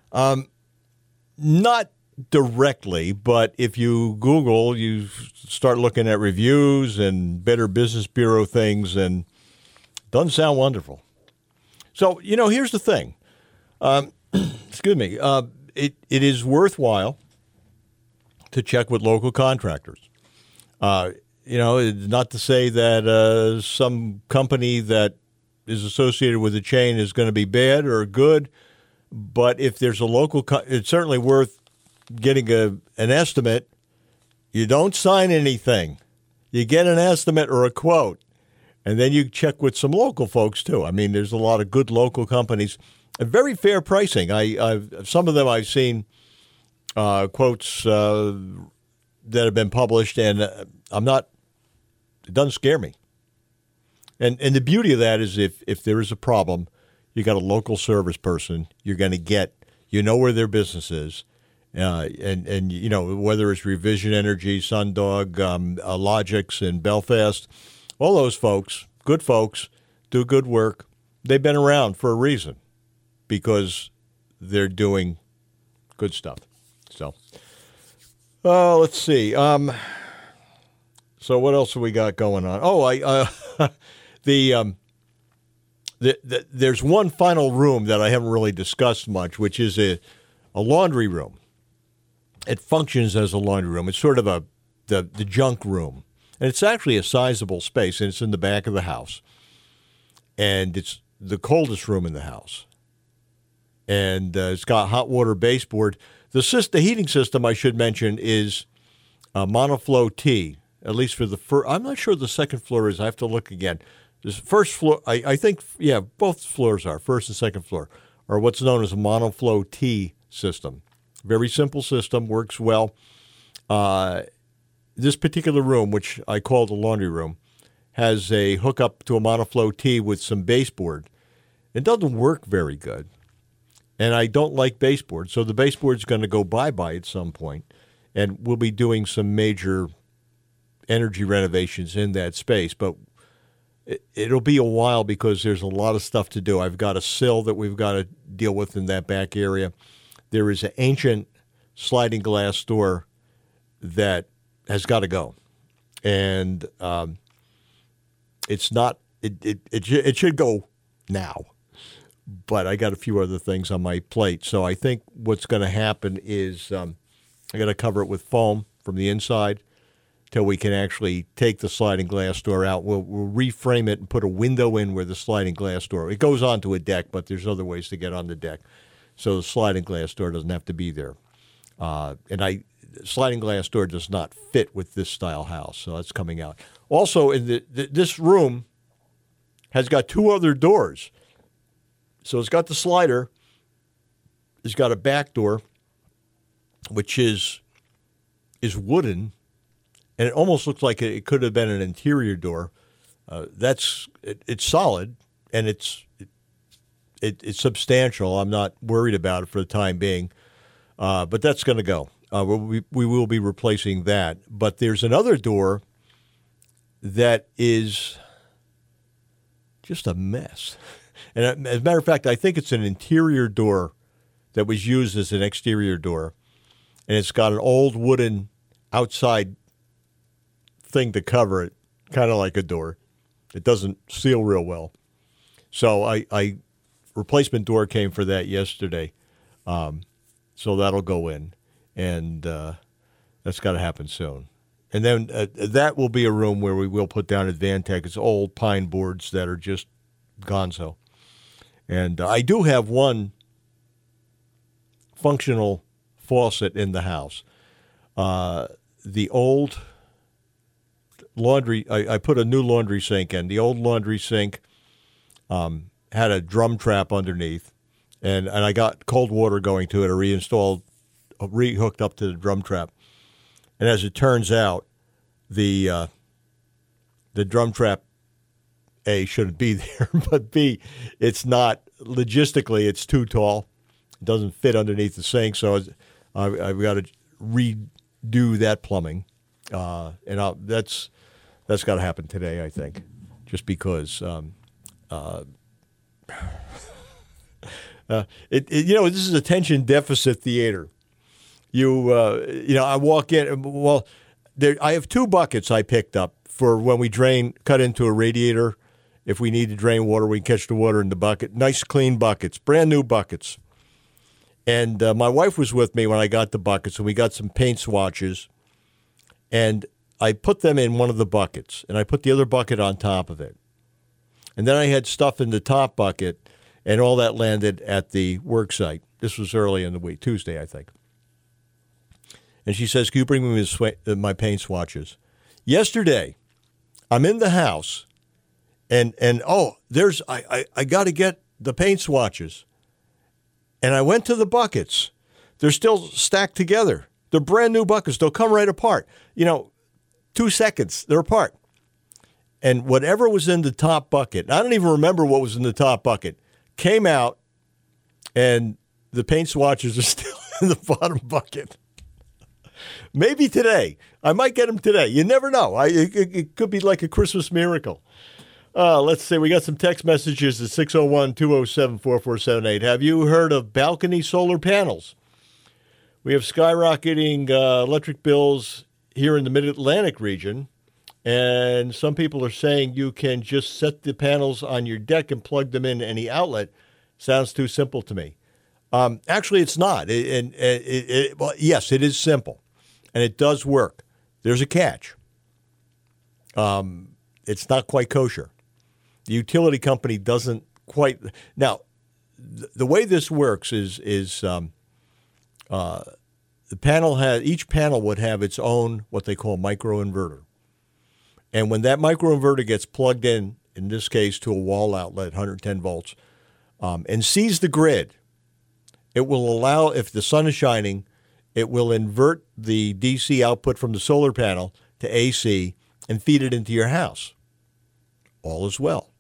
Not directly, but if you Google, you start looking at reviews and Better Business Bureau things, and it doesn't sound wonderful. So, you know, here's the thing. Excuse me. It is worthwhile to check with local contractors. You know, not to say that some company that is associated with a chain is going to be bad or good, but if there's a local, it's certainly worth getting an estimate. You don't sign anything. You get an estimate or a quote, and then you check with some local folks too. I mean, there's a lot of good local companies, and very fair pricing. Some of them I've seen quotes that have been published, and it doesn't scare me. And the beauty of that is if there is a problem, you got a local service person. You're going to get, you know where their business is. And you know, whether it's Revision Energy, Sundog, Logix in Belfast, all those folks, good folks, do good work. They've been around for a reason because they're doing good stuff. So, let's see. So what else have we got going on? Oh, there's one final room that I haven't really discussed much, which is a laundry room. It functions as a laundry room. It's sort of the junk room. And it's actually a sizable space, and it's in the back of the house. And it's the coldest room in the house. And it's got hot water baseboard. The heating system, I should mention, is Monoflow T, at least for the first. I'm not sure the second floor is. I have to look again. This first floor, I think, yeah, both floors are, first and second floor, are what's known as a Monoflow T system. Very simple system, works well. This particular room, which I call the laundry room, has a hookup to a Monoflow T with some baseboard. It doesn't work very good, and I don't like baseboard, so the baseboard's going to go bye-bye at some point, and we'll be doing some major energy renovations in that space, but it'll be a while because there's a lot of stuff to do. I've got a sill that we've got to deal with in that back area. There is an ancient sliding glass door that has got to go, and it's not. It should go now, but I got a few other things on my plate. So I think what's going to happen is I got to cover it with foam from the inside till we can actually take the sliding glass door out. We'll reframe it and put a window in where the sliding glass door. It goes onto a deck, but there's other ways to get on the deck. So the sliding glass door doesn't have to be there. Sliding glass door does not fit with this style house, so that's coming out. Also, in this room has got two other doors. So it's got the slider. It's got a back door, which is wooden, and it almost looks like it could have been an interior door. It's solid, and it's substantial. I'm not worried about it for the time being, but that's going to go. We will be replacing that. But there's another door that is just a mess. And as a matter of fact, I think it's an interior door that was used as an exterior door, and it's got an old wooden outside thing to cover it, kind of like a door. It doesn't seal real well. So I replacement door came for that yesterday, so that'll go in, and that's got to happen soon. And then that will be a room where we will put down Advantech. It's old pine boards that are just gonzo. And I do have one functional faucet in the house. The old laundry, I put a new laundry sink in. The old laundry sink had a drum trap underneath, and I got cold water going to it. I rehooked up to the drum trap. And as it turns out, the drum trap, A, shouldn't be there, but B, it's not, logistically, it's too tall. It doesn't fit underneath the sink, so I've got to redo that plumbing. And that's got to happen today, I think, just because this is attention deficit theater. I walk in. Well, I have 2 buckets I picked up for when we cut into a radiator. If we need to drain water, we can catch the water in the bucket. Nice, clean buckets, brand new buckets. And my wife was with me when I got the buckets, and we got some paint swatches. And I put them in one of the buckets, and I put the other bucket on top of it. And then I had stuff in the top bucket, and all that landed at the work site. This was early in the week, Tuesday, I think. And she says, "Can you bring me my paint swatches?" Yesterday, I'm in the house, and I got to get the paint swatches. And I went to the buckets. They're still stacked together. They're brand new buckets. They'll come right apart. 2 seconds, they're apart. And whatever was in the top bucket, I don't even remember what was in the top bucket, came out, and the paint swatches are still in the bottom bucket. Maybe today. I might get them today. You never know. It could be like a Christmas miracle. Let's see. We got some text messages at 601-207-4478. Have you heard of balcony solar panels? We have skyrocketing electric bills here in the Mid-Atlantic region, and some people are saying you can just set the panels on your deck and plug them in any outlet. Sounds too simple to me. Actually, it's not. Well, yes, it is simple, and it does work. There's a catch. It's not quite kosher. The utility company doesn't quite. Now, the way this works is each panel would have its own what they call microinverter, and when that microinverter gets plugged in this case to a wall outlet, 110 volts, and sees the grid, it will allow, if the sun is shining, it will invert the DC output from the solar panel to AC and feed it into your house. All is well.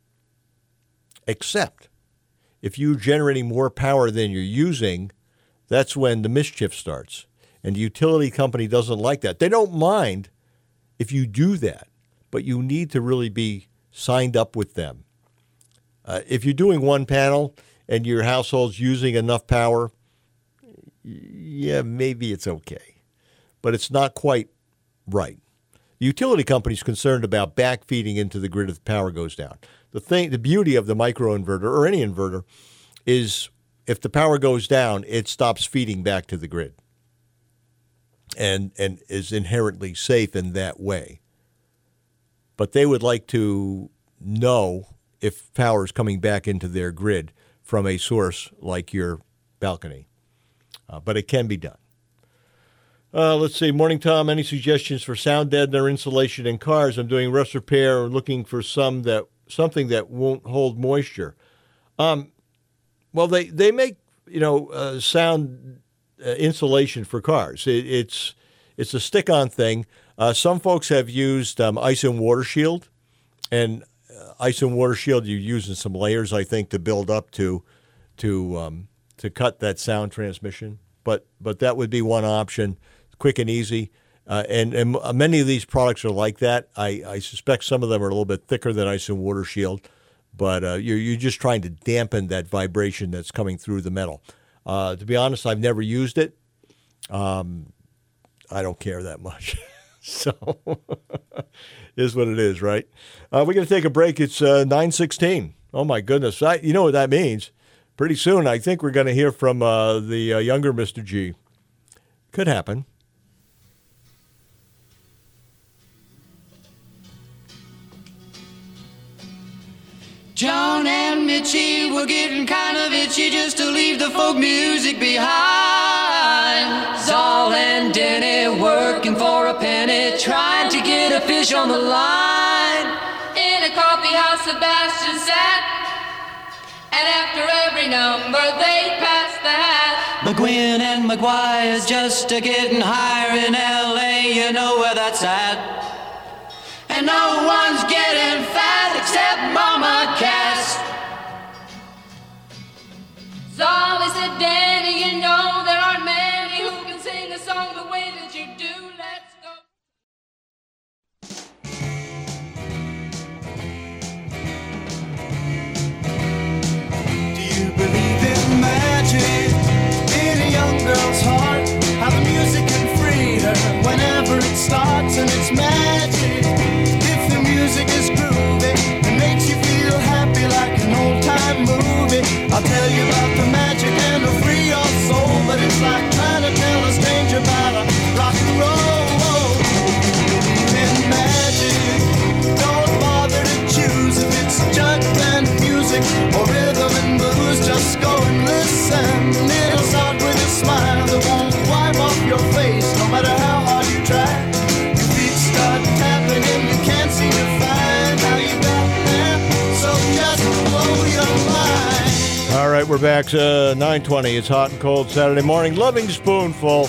Except if you're generating more power than you're using, that's when the mischief starts. And the utility company doesn't like that. They don't mind if you do that, but you need to really be signed up with them. If you're doing one panel and your household's using enough power, yeah, maybe it's okay. But it's not quite right. The utility company's concerned about backfeeding into the grid if the power goes down. The beauty of the microinverter or any inverter is if the power goes down, it stops feeding back to the grid and is inherently safe in that way. But they would like to know if power is coming back into their grid from a source like your balcony. But it can be done. Let's see. Morning, Tom. Any suggestions for sound deadener insulation in cars? I'm doing rust repair or looking for something that won't hold moisture. Well, they make sound insulation for cars. It's a stick-on thing. Some folks have used Ice and Water Shield, and Ice and Water Shield you're using some layers, I think, to build up to cut that sound transmission. But that would be one option, quick and easy. And many of these products are like that. I suspect some of them are a little bit thicker than Ice and Water Shield, but you're just trying to dampen that vibration that's coming through the metal. To be honest, I've never used it. I don't care that much. So is what it is, right? We're going to take a break. It's 9:16. Oh, my goodness. You know what that means. Pretty soon, I think we're going to hear from the younger Mr. G. Could happen. John and Mitchie were getting kind of itchy just to leave the folk music behind. Zal and Denny working for a penny, trying to get a fish on the line. In a coffee house, Sebastian sat, and after every number they passed the hat. McGuinn and McGuire's just a getting higher in L.A., you know where that's at. and no one's getting fat except Mama Cass. Zolly said, Danny, you know there aren't many who can sing a song the way that you do. Let's go. Do you believe in magic in a young girl's heart? How the music can free her whenever it starts, and it's magic. If the music is groovy and makes you feel happy like an old-time movie, I'll tell you about the magic and it'll free your soul. But it's like trying to tell a stranger about a rock and roll. Believe in magic. Don't bother to choose if it's jug band music or rhythm and blues. Just go and listen. It'll start with a smile that won't wipe off your face, no matter how hard you try. Your feet start tapping and you can't seem to find how you got there. So just blow your mind. All right, we're back to 9:20. It's hot and cold Saturday morning. Loving Spoonful.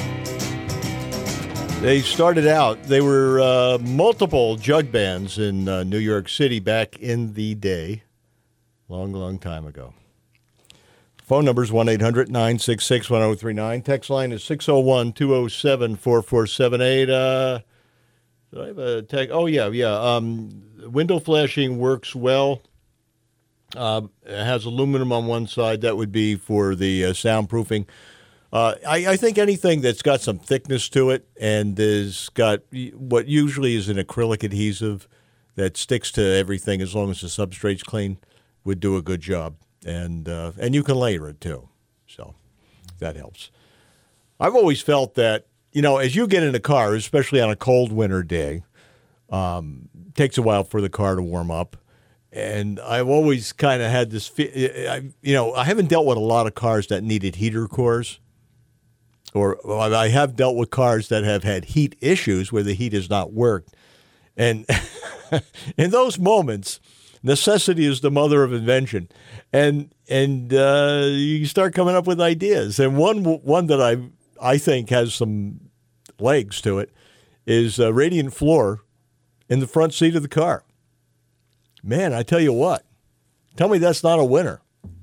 They started out, they were multiple jug bands in New York City back in the day. Long time ago. Phone number is 1-800-966-1039. Text line is 601-207-4478. Did I have a text? Oh, yeah. Window flashing works well. It has aluminum on one side. That would be for the soundproofing. I think anything that's got some thickness to it and has got what usually is an acrylic adhesive that sticks to everything as long as the substrate's clean would do a good job. And you can layer it too. So that helps. I've always felt that, as you get in a car, especially on a cold winter day, takes a while for the car to warm up. And I've always kind of had this, I haven't dealt with a lot of cars that needed heater cores. Or I have dealt with cars that have had heat issues where the heat has not worked. And in those moments, necessity is the mother of invention. And you start coming up with ideas. And one that I think has some legs to it is a radiant floor in the front seat of the car. Man, I tell you what. Tell me that's not a winner.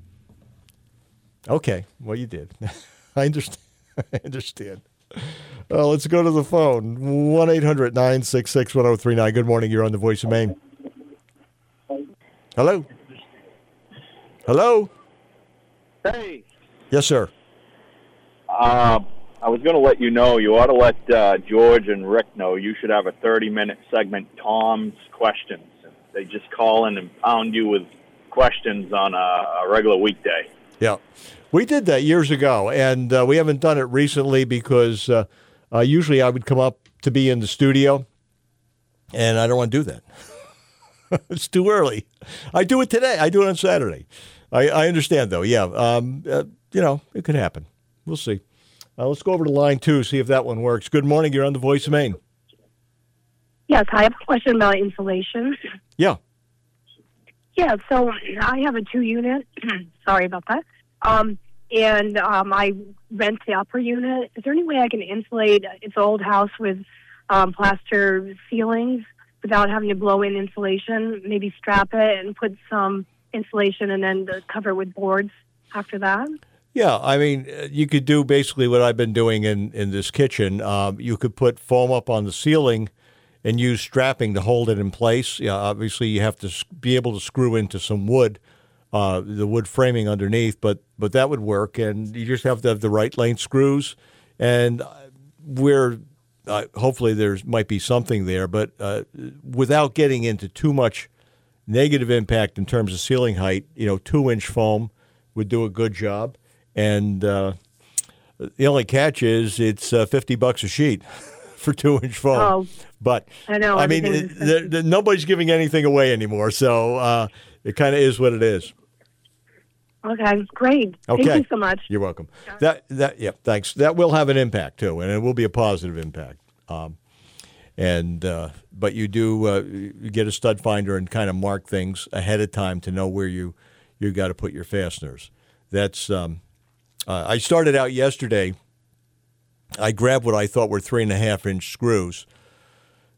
Okay, well, you did. I understand. I understand. Let's go to the phone. 1-800-966-1039. Good morning. You're on the Voice of Maine. Hello? Hello? Hey. Yes, sir. I was going to let you know, you ought to let George and Rick know you should have a 30-minute segment, Tom's Questions. They just call in and pound you with questions on a regular weekday. Yeah. We did that years ago, and we haven't done it recently because usually I would come up to be in the studio, and I don't want to do that. It's too early. I do it today. I do it on Saturday. I understand, though. Yeah, it could happen. We'll see. Let's go over to line 2, see if that one works. Good morning. You're on the Voice of Maine. Yes, I have a question about insulation. Yeah. Yeah, so I have a 2-unit. Sorry about that. And I rent the upper unit. Is there any way I can insulate its old house with plaster ceilings without having to blow in insulation? Maybe strap it and put some insulation and then cover it with boards after that? Yeah, I mean, you could do basically what I've been doing in this kitchen. You could put foam up on the ceiling and use strapping to hold it in place. Yeah, obviously, you have to be able to screw into some wood, the wood framing underneath, but that would work. And you just have to have the right length screws. And hopefully there might be something there, but without getting into too much negative impact in terms of ceiling height, 2-inch foam would do a good job. And the only catch is it's $50 a sheet for 2-inch foam. Oh, but I know. I mean, nobody's giving anything away anymore, so it kind of is what it is. Okay, great. Okay. Thank you so much. You're welcome. Thanks. That will have an impact too, and it will be a positive impact. But you do you get a stud finder and kind of mark things ahead of time to know where you got to put your fasteners. That's I started out yesterday. I grabbed what I thought were 3.5-inch screws,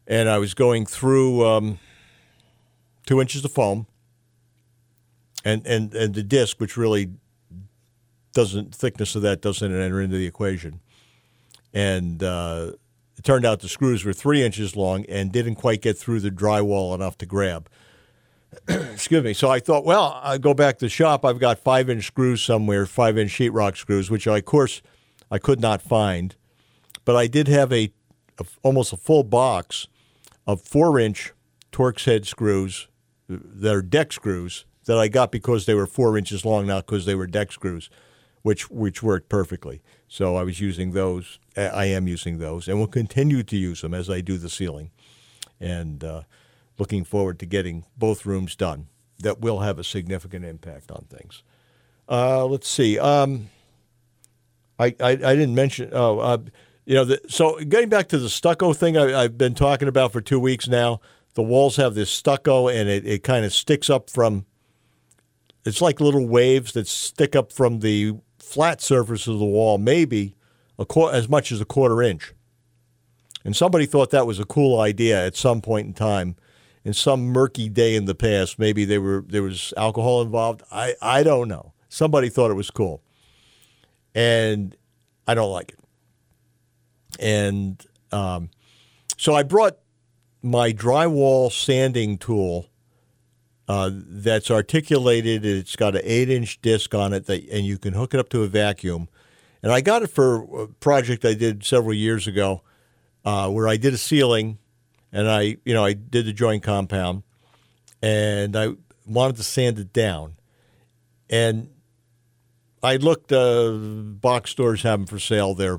and I was going through 2 inches of foam, and the disc, which really thickness of that doesn't enter into the equation. And it turned out the screws were 3 inches long and didn't quite get through the drywall enough to grab. Excuse me. So I thought, well, I go back to the shop. I've got 5-inch screws somewhere, 5-inch sheetrock screws, which of course I could not find. But I did have almost a full box of 4-inch Torx head screws that are deck screws that I got because they were 4 inches long, not because they were deck screws, which worked perfectly. So I was using those. I am using those, and will continue to use them as I do the ceiling. And looking forward to getting both rooms done. That will have a significant impact on things. Let's see. I didn't mention. So getting back to the stucco thing, I've been talking about for 2 weeks now. The walls have this stucco, and it kind of sticks up from. It's like little waves that stick up from the flat surface of the wall, maybe as much as a 1/4 inch. And somebody thought that was a cool idea at some point in time, in some murky day in the past. Maybe there was alcohol involved. I don't know. Somebody thought it was cool, and I don't like it. And so I brought my drywall sanding tool. That's articulated. It's got an 8-inch disc on it, and you can hook it up to a vacuum. And I got it for a project I did several years ago, where I did a ceiling, and I did the joint compound, and I wanted to sand it down. And I looked, box stores have them for sale. They're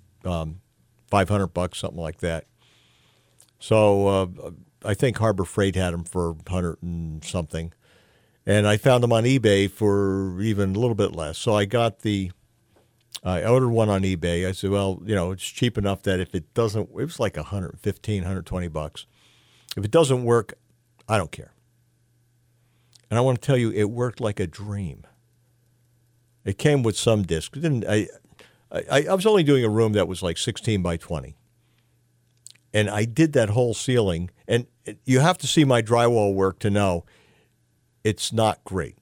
$500, something like that. So I think Harbor Freight had them for $100 and something, and I found them on eBay for even a little bit less. So I ordered one on eBay. I said, well, it's cheap enough that if it doesn't, it was like $115, $120. If it doesn't work, I don't care. And I want to tell you, it worked like a dream. It came with some discs. I was only doing a room that was like 16 by 20. And I did that whole ceiling, and you have to see my drywall work to know it's not great.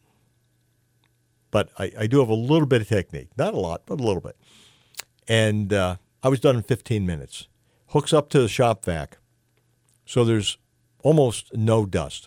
But I do have a little bit of technique. Not a lot, but a little bit. And I was done in 15 minutes. Hooks up to the shop vac, so there's almost no dust.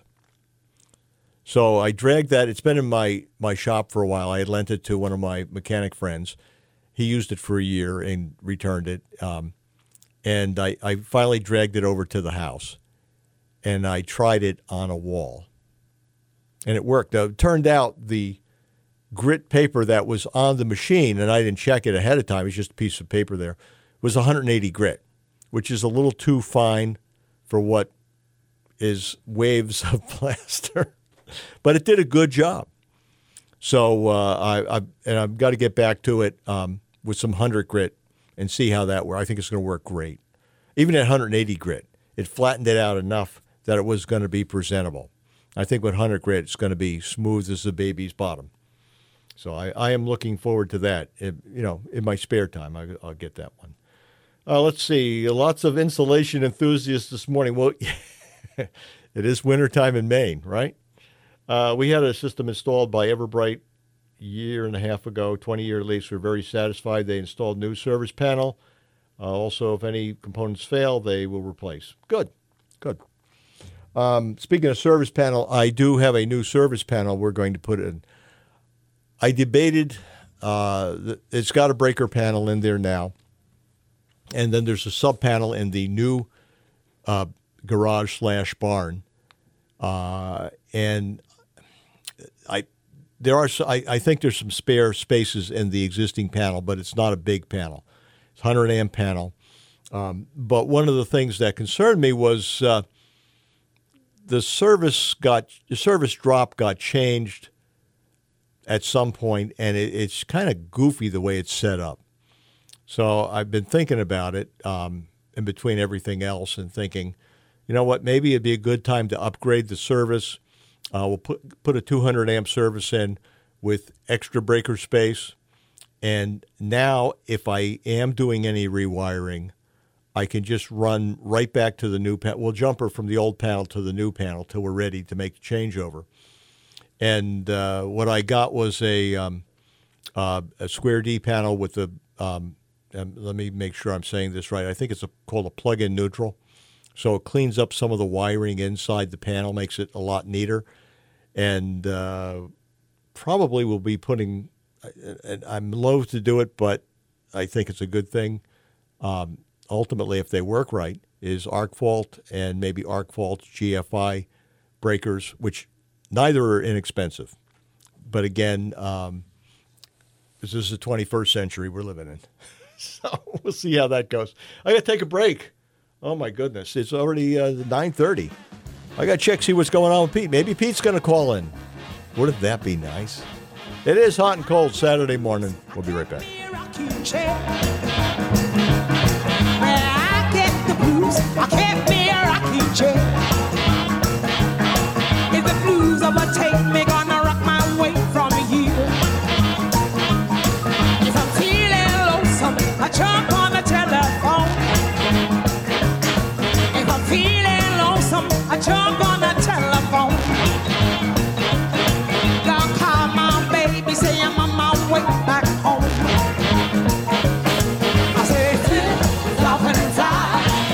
So I dragged that. It's been in my shop for a while. I had lent it to one of my mechanic friends. He used it for a year and returned it. And I finally dragged it over to the house, and I tried it on a wall, and it worked. It turned out the grit paper that was on the machine, and I didn't check it ahead of time, it was just a piece of paper there, was 180 grit, which is a little too fine for what is waves of plaster. But it did a good job. So I've got to get back to it with some 100 grit and see how that works. I think it's going to work great. Even at 180 grit, it flattened it out enough that it was going to be presentable. I think with 100 grit, it's going to be smooth as the baby's bottom. So I am looking forward to that. In my spare time, I'll get that one. Let's see. Lots of insulation enthusiasts this morning. Well, it is wintertime in Maine, right? We had a system installed by Everbright a year and a half ago, 20-year lease. We're very satisfied. They installed new service panel. Also, if any components fail, they will replace. Good. Speaking of service panel, I do have a new service panel we're going to put in. I debated, it's got a breaker panel in there now, and then there's a sub panel in the new garage/barn, and I think there's some spare spaces in the existing panel, but it's not a big panel. It's a 100 amp panel. But one of the things that concerned me was the service drop got changed at some point, and it's kind of goofy the way it's set up. So I've been thinking about it in between everything else and thinking, you know what, maybe it'd be a good time to upgrade the service. We'll put a 200 amp service in with extra breaker space. And now if I am doing any rewiring, I can just run right back to the new panel. We'll jumper from the old panel to the new panel till we're ready to make the changeover. And what I got was a square D panel with the, let me make sure I'm saying this right. I think it's called a plug-in neutral. So it cleans up some of the wiring inside the panel, makes it a lot neater. And probably will be putting, and I'm loath to do it, but I think it's a good thing. Ultimately, if they work right, is ArcFault and maybe ArcFault's GFI breakers, which neither are inexpensive. But again, this is the 21st century we're living in. So we'll see how that goes. I got to take a break. Oh, my goodness. It's already 9:30. I got to check, see what's going on with Pete. Maybe Pete's going to call in. Wouldn't that be nice? It is hot and cold Saturday morning. We'll be right back. I can't be a rocking chair. If the blues overtake me, gonna rock my way from here. If I'm feeling lonesome, I jump on the telephone. If I'm feeling lonesome, I jump on the telephone. Gonna call my baby, say I'm on my way back home. I say, flip, flop and fly.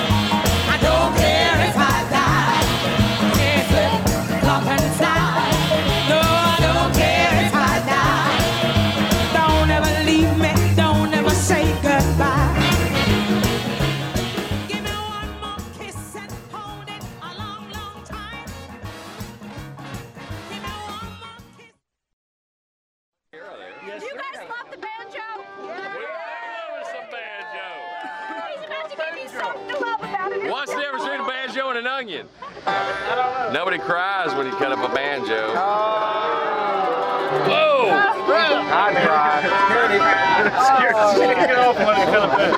What's the difference between a banjo and an onion? Nobody cries when you cut up a banjo. Whoa! I cry. Get off when you cut a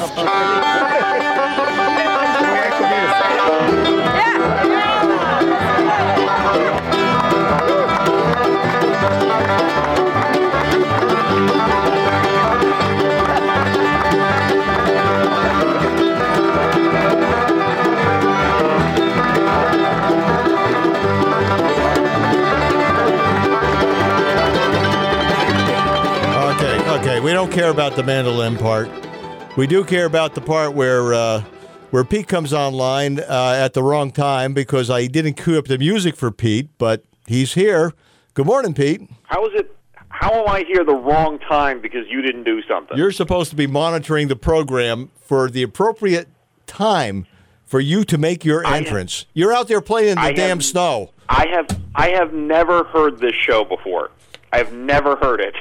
Okay, we don't care about the mandolin part. We do care about the part where Pete comes online at the wrong time because I didn't cue up the music for Pete, but he's here. Good morning, Pete. How am I here the wrong time because you didn't do something? You're supposed to be monitoring the program for the appropriate time for you to make your entrance. You're out there playing in the damn snow. I have never heard this show before. I've never heard it.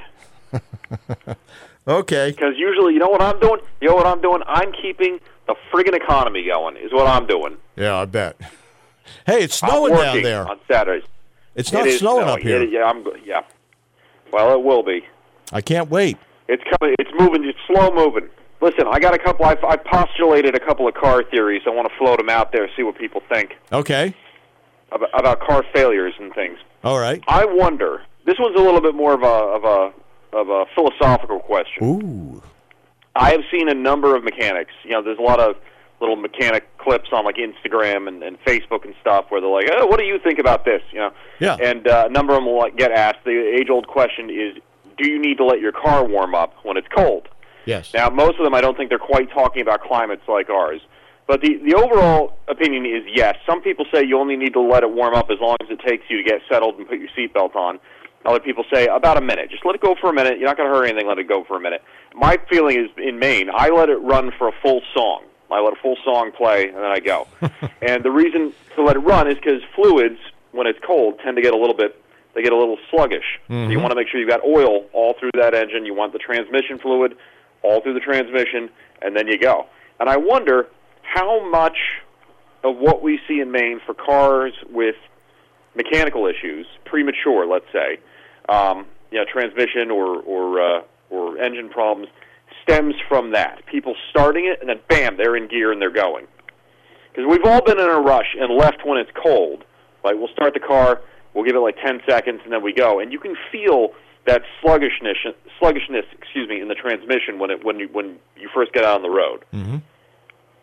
Okay. Because usually, you know what I'm doing? I'm keeping the friggin' economy going, is what I'm doing. Yeah, I bet. Hey, it's snowing down there. On Saturdays. It's not snowing up here. Yeah. Well, it will be. I can't wait. It's coming. It's moving. It's slow moving. Listen, I got a couple. I postulated a couple of car theories. I want to float them out there, see what people think. Okay. About car failures and things. All right. I wonder. This one's a little bit more of a philosophical question. Ooh. I have seen a number of mechanics. You know, there's a lot of little mechanic clips on like Instagram and Facebook and stuff where they're like, "Oh, what do you think about this?" You know. Yeah. And a number of them will get asked. The age-old question is, do you need to let your car warm up when it's cold? Yes. Now, most of them, I don't think they're quite talking about climates like ours. But the overall opinion is yes. Some people say you only need to let it warm up as long as it takes you to get settled and put your seatbelt on. Other people say about a minute. Just let it go for a minute. You're not going to hurt anything. Let it go for a minute. My feeling is, in Maine, I let it run for a full song. I let a full song play, and then I go. And the reason to let it run is because fluids, when it's cold, tend to get a little sluggish. Mm-hmm. So you want to make sure you've got oil all through that engine. You want the transmission fluid all through the transmission, and then you go. And I wonder how much of what we see in Maine for cars with mechanical issues, premature, let's say, transmission or engine problems, stems from that. People starting it, and then, bam, they're in gear and they're going. Because we've all been in a rush and left when it's cold. Like, we'll start the car, we'll give it like 10 seconds, and then we go. And you can feel that sluggishness, in the transmission when you first get out on the road. Mm-hmm.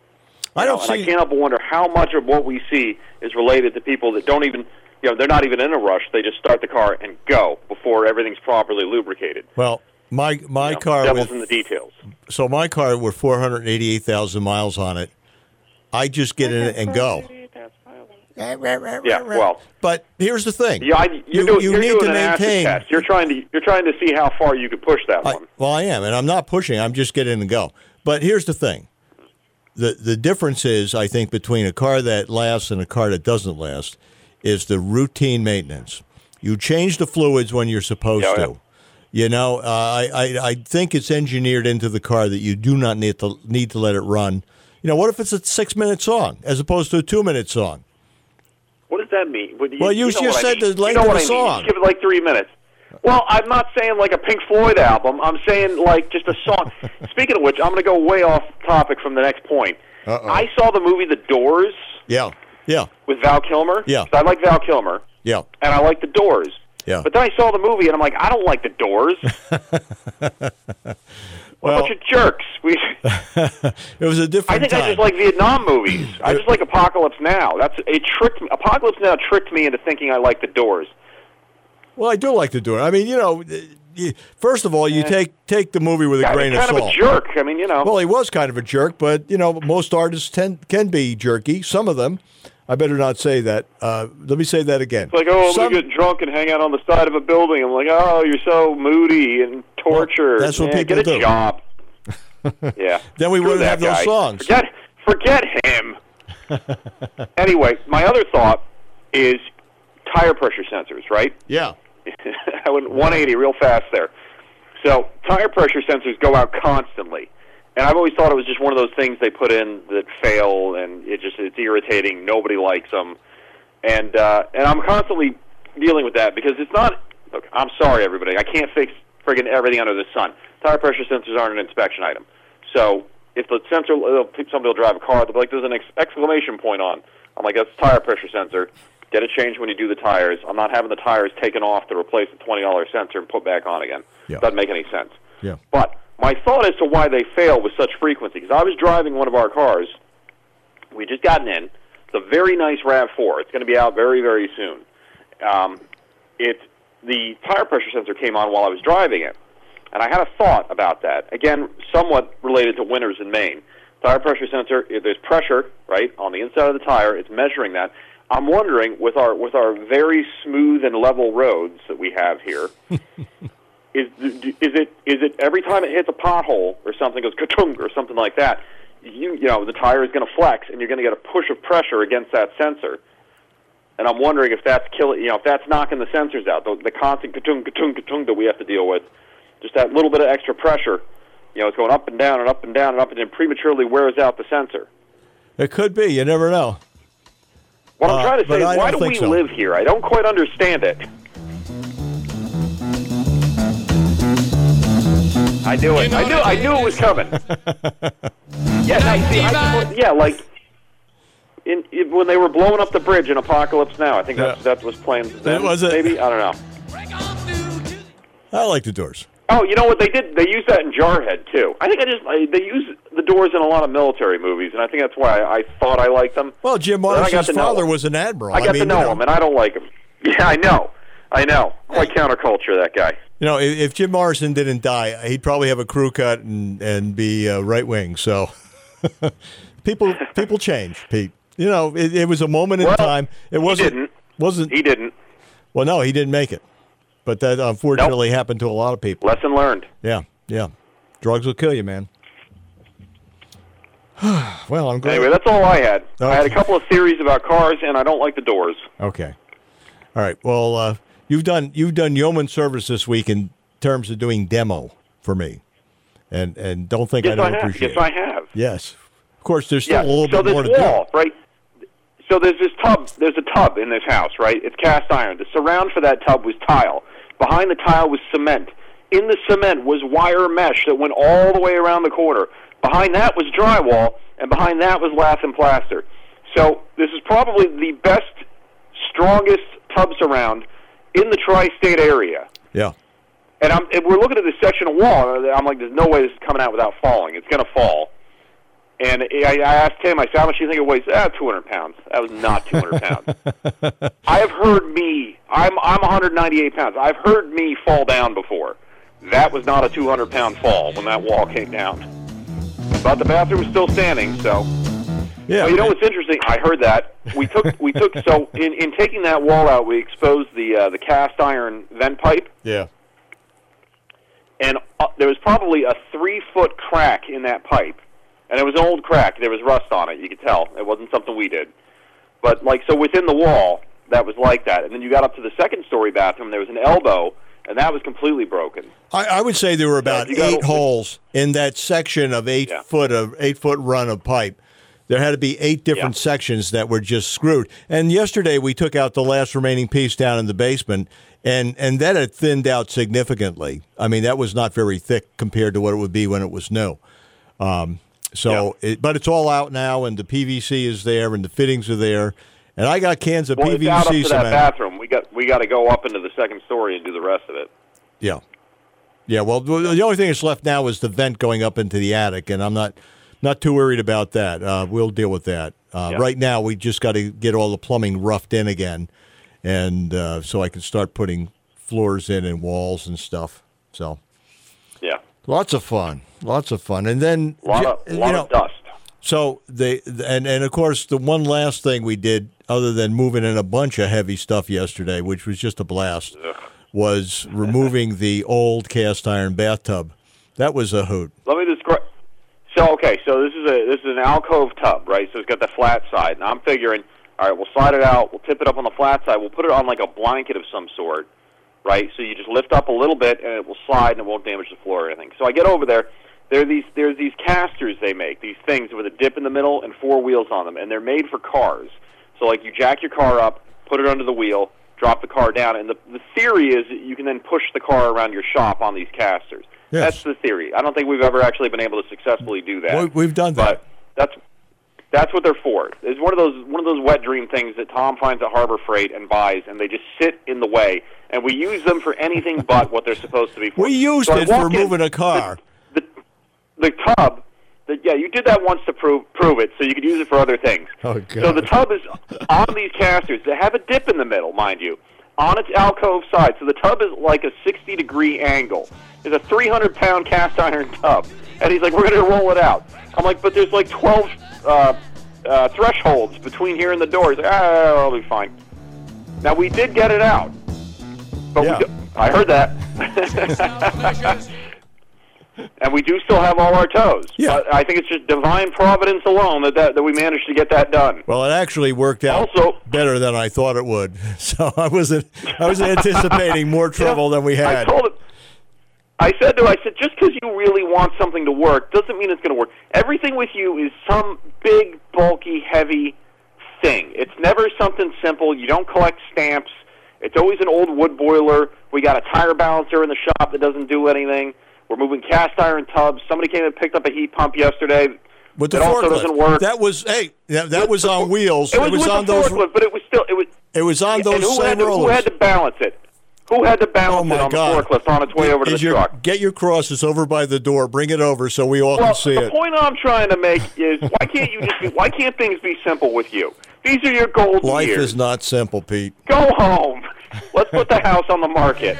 I don't see. And I can't help but wonder how much of what we see is related to people that don't even, they're not even in a rush. They just start the car and go before everything's properly lubricated. Well, my car devil's in the details. So my car with 488,000 miles on it, I just get in it and go. Yeah, well, but here's the thing. Yeah, you you're need doing to an acid maintain. test. You're trying to see how far you could push that one. Well, I am, and I'm not pushing. I'm just getting in and go. But here's the thing. The difference is, I think, between a car that lasts and a car that doesn't last is the routine maintenance. You change the fluids when you're supposed to. You know, I think it's engineered into the car that you do not need to let it run. You know, what if it's a 6-minute song as opposed to a 2-minute song? What does that mean? You just said the length of the song. Just give it like 3 minutes. Well, I'm not saying like a Pink Floyd album. I'm saying like just a song. Speaking of which, I'm going to go way off topic from the next point. I saw the movie The Doors. Yeah. With Val Kilmer. Yeah. I like Val Kilmer. Yeah. And I like The Doors. Yeah. But then I saw the movie, and I'm like, I don't like The Doors. Well, a bunch of jerks. It was a different time. I just like Vietnam movies. I just like Apocalypse Now. Apocalypse Now tricked me into thinking I like The Doors. Well, I do like The Doors. I mean, first of all, you take the movie with a grain of salt. Kind of a jerk. I mean, Well, he was kind of a jerk, but, most artists can be jerky. Some of them. I better not say that. Let me say that again. It's like, I'm going to get drunk and hang out on the side of a building. I'm like, oh, you're so moody and tortured. Well, that's what people do. do. Get a job. Yeah. Then we wouldn't have those songs. Forget him. Anyway, my other thought is tire pressure sensors, right? Yeah. I went 180 real fast there. So tire pressure sensors go out constantly. And I've always thought it was just one of those things they put in that fail, and it's irritating. Nobody likes them. And I'm constantly dealing with that because it's not – look, I'm sorry, everybody. I can't fix friggin' everything under the sun. Tire pressure sensors aren't an inspection item. So if the sensor – somebody will drive a car, they'll be like, there's an exclamation point on. I'm like, that's a tire pressure sensor. Get it changed when you do the tires. I'm not having the tires taken off to replace the $20 sensor and put back on again. Yeah. Doesn't make any sense. Yeah. But my thought as to why they fail with such frequency, because I was driving one of our cars. We just gotten in. It's a very nice RAV4. It's going to be out very, very soon. The tire pressure sensor came on while I was driving it, and I had a thought about that. Again, somewhat related to winters in Maine. Tire pressure sensor, there's pressure, right, on the inside of the tire. It's measuring that. I'm wondering, with our very smooth and level roads that we have here, is it every time it hits a pothole or something goes ka-tung or something like that, the tire is going to flex and you're going to get a push of pressure against that sensor. And I'm wondering if that's if that's knocking the sensors out, the constant ka-tung, ka-tung, ka-tung that we have to deal with, just that little bit of extra pressure, it's going up and down and up and down and up and then prematurely wears out the sensor. It could be. You never know. What I'm trying to say is, why do we live here? I don't quite understand it. I knew it. I knew it was coming. When they were blowing up the bridge in Apocalypse Now, I think that was playing then. Was it? Maybe? I don't know. I like the Doors. Oh, you know what they did? They used that in Jarhead too. I think they use the Doors in a lot of military movies, and I think that's why I thought I liked them. Well, Jim Morrison's father was an admiral. I got to know him, and I don't like him. Yeah, I know. Quite counterculture, that guy. If Jim Morrison didn't die, he'd probably have a crew cut and be right wing. So people change, Pete. It was a moment in time. It wasn't. He didn't. Well, no, he didn't make it. But that unfortunately happened to a lot of people. Lesson learned. Yeah. Drugs will kill you, man. Well, I'm glad. Anyway, that's all I had. Okay. I had a couple of theories about cars, and I don't like the Doors. Okay. All right. Well, you've done yeoman service this week in terms of doing demo for me, and don't think I don't appreciate it. Yes, I have. Yes. Of course, there's still a little bit more to do. Right? So there's this tub. There's a tub in this house, right? It's cast iron. The surround for that tub was tile. Behind the tile was cement. In the cement was wire mesh that went all the way around the corner. Behind that was drywall, and behind that was lath and plaster. So this is probably the best, strongest tub surround in the tri-state area. Yeah. And we're looking at this section of wall, and I'm like, there's no way this is coming out without falling. It's going to fall. And I asked him, I said, how much do you think it weighs? 200 pounds. That was not 200 pounds. I have heard me, I'm 198 pounds. I've heard me fall down before. That was not a 200-pound fall when that wall came down. But the bathroom is still standing, so. Yeah. Well, you know what's interesting? I heard that. We took so in taking that wall out, we exposed the cast iron vent pipe. Yeah. And there was probably a 3-foot crack in that pipe. And it was an old crack. There was rust on it. You could tell. It wasn't something we did. But, so within the wall, that was like that. And then you got up to the second-story bathroom, there was an elbow, and that was completely broken. I would say there were about 8 holes in that section of 8 foot run of pipe. There had to be 8 different sections that were just screwed. And yesterday we took out the last remaining piece down in the basement, and that had thinned out significantly. I mean, that was not very thick compared to what it would be when it was new. But it's all out now, and the PVC is there, and the fittings are there, and I got cans of PVC it's out up to cement. that bathroom. We got to go up into the second story and do the rest of it. Yeah. Well, the only thing that's left now is the vent going up into the attic, and I'm not too worried about that. We'll deal with that. Right now, we just got to get all the plumbing roughed in again, and so I can start putting floors in and walls and stuff. So. Yeah. Lots of fun, and then a lot of dust. So and of course the one last thing we did, other than moving in a bunch of heavy stuff yesterday, which was just a blast, was removing the old cast iron bathtub. That was a hoot. Let me describe. So this is an alcove tub, right? So it's got the flat side, and I'm figuring, all right, we'll slide it out, we'll tip it up on the flat side, we'll put it on like a blanket of some sort. Right, so you just lift up a little bit, and it will slide, and it won't damage the floor or anything. So I get over there. There's these casters they make, these things with a dip in the middle and 4 wheels on them, and they're made for cars. So, you jack your car up, put it under the wheel, drop the car down, and the theory is that you can then push the car around your shop on these casters. Yes. That's the theory. I don't think we've ever actually been able to successfully do that. We've done that. But that's what they're for. It's one of those wet dream things that Tom finds at Harbor Freight and buys, and they just sit in the way. And we use them for anything but what they're supposed to be for. We used it for moving a car. The tub, you did that once to prove it, so you could use it for other things. Oh, God. So the tub is on these casters. They have a dip in the middle, mind you, on its alcove side. So the tub is like a 60-degree angle. It's a 300-pound cast iron tub. And he's like, we're going to roll it out. I'm like, but there's 12 thresholds between here and the door. He's like, I'll be fine. Now, we did get it out. But I heard that. And we do still have all our toes. Yeah. But I think it's just divine providence alone that we managed to get that done. Well, it actually worked out better than I thought it would. So I was anticipating more trouble than we had. I said, just because you really want something to work doesn't mean it's going to work. Everything with you is some big, bulky, heavy thing. It's never something simple. You don't collect stamps. It's always an old wood boiler. We got a tire balancer in the shop that doesn't do anything. We're moving cast iron tubs. Somebody came and picked up a heat pump yesterday. With the forklift. Also doesn't work. That was that was on wheels. It was on those forklift, but it was on those same rollers. Who had to balance it? Who had to balance it on the forklift on its way over to the truck? Get your crosses over by the door. Bring it over so we all can see it. The point I'm trying to make is why can't things be simple with you? These are your golden years. Life is not simple, Pete. Go home. Let's put the house on the market.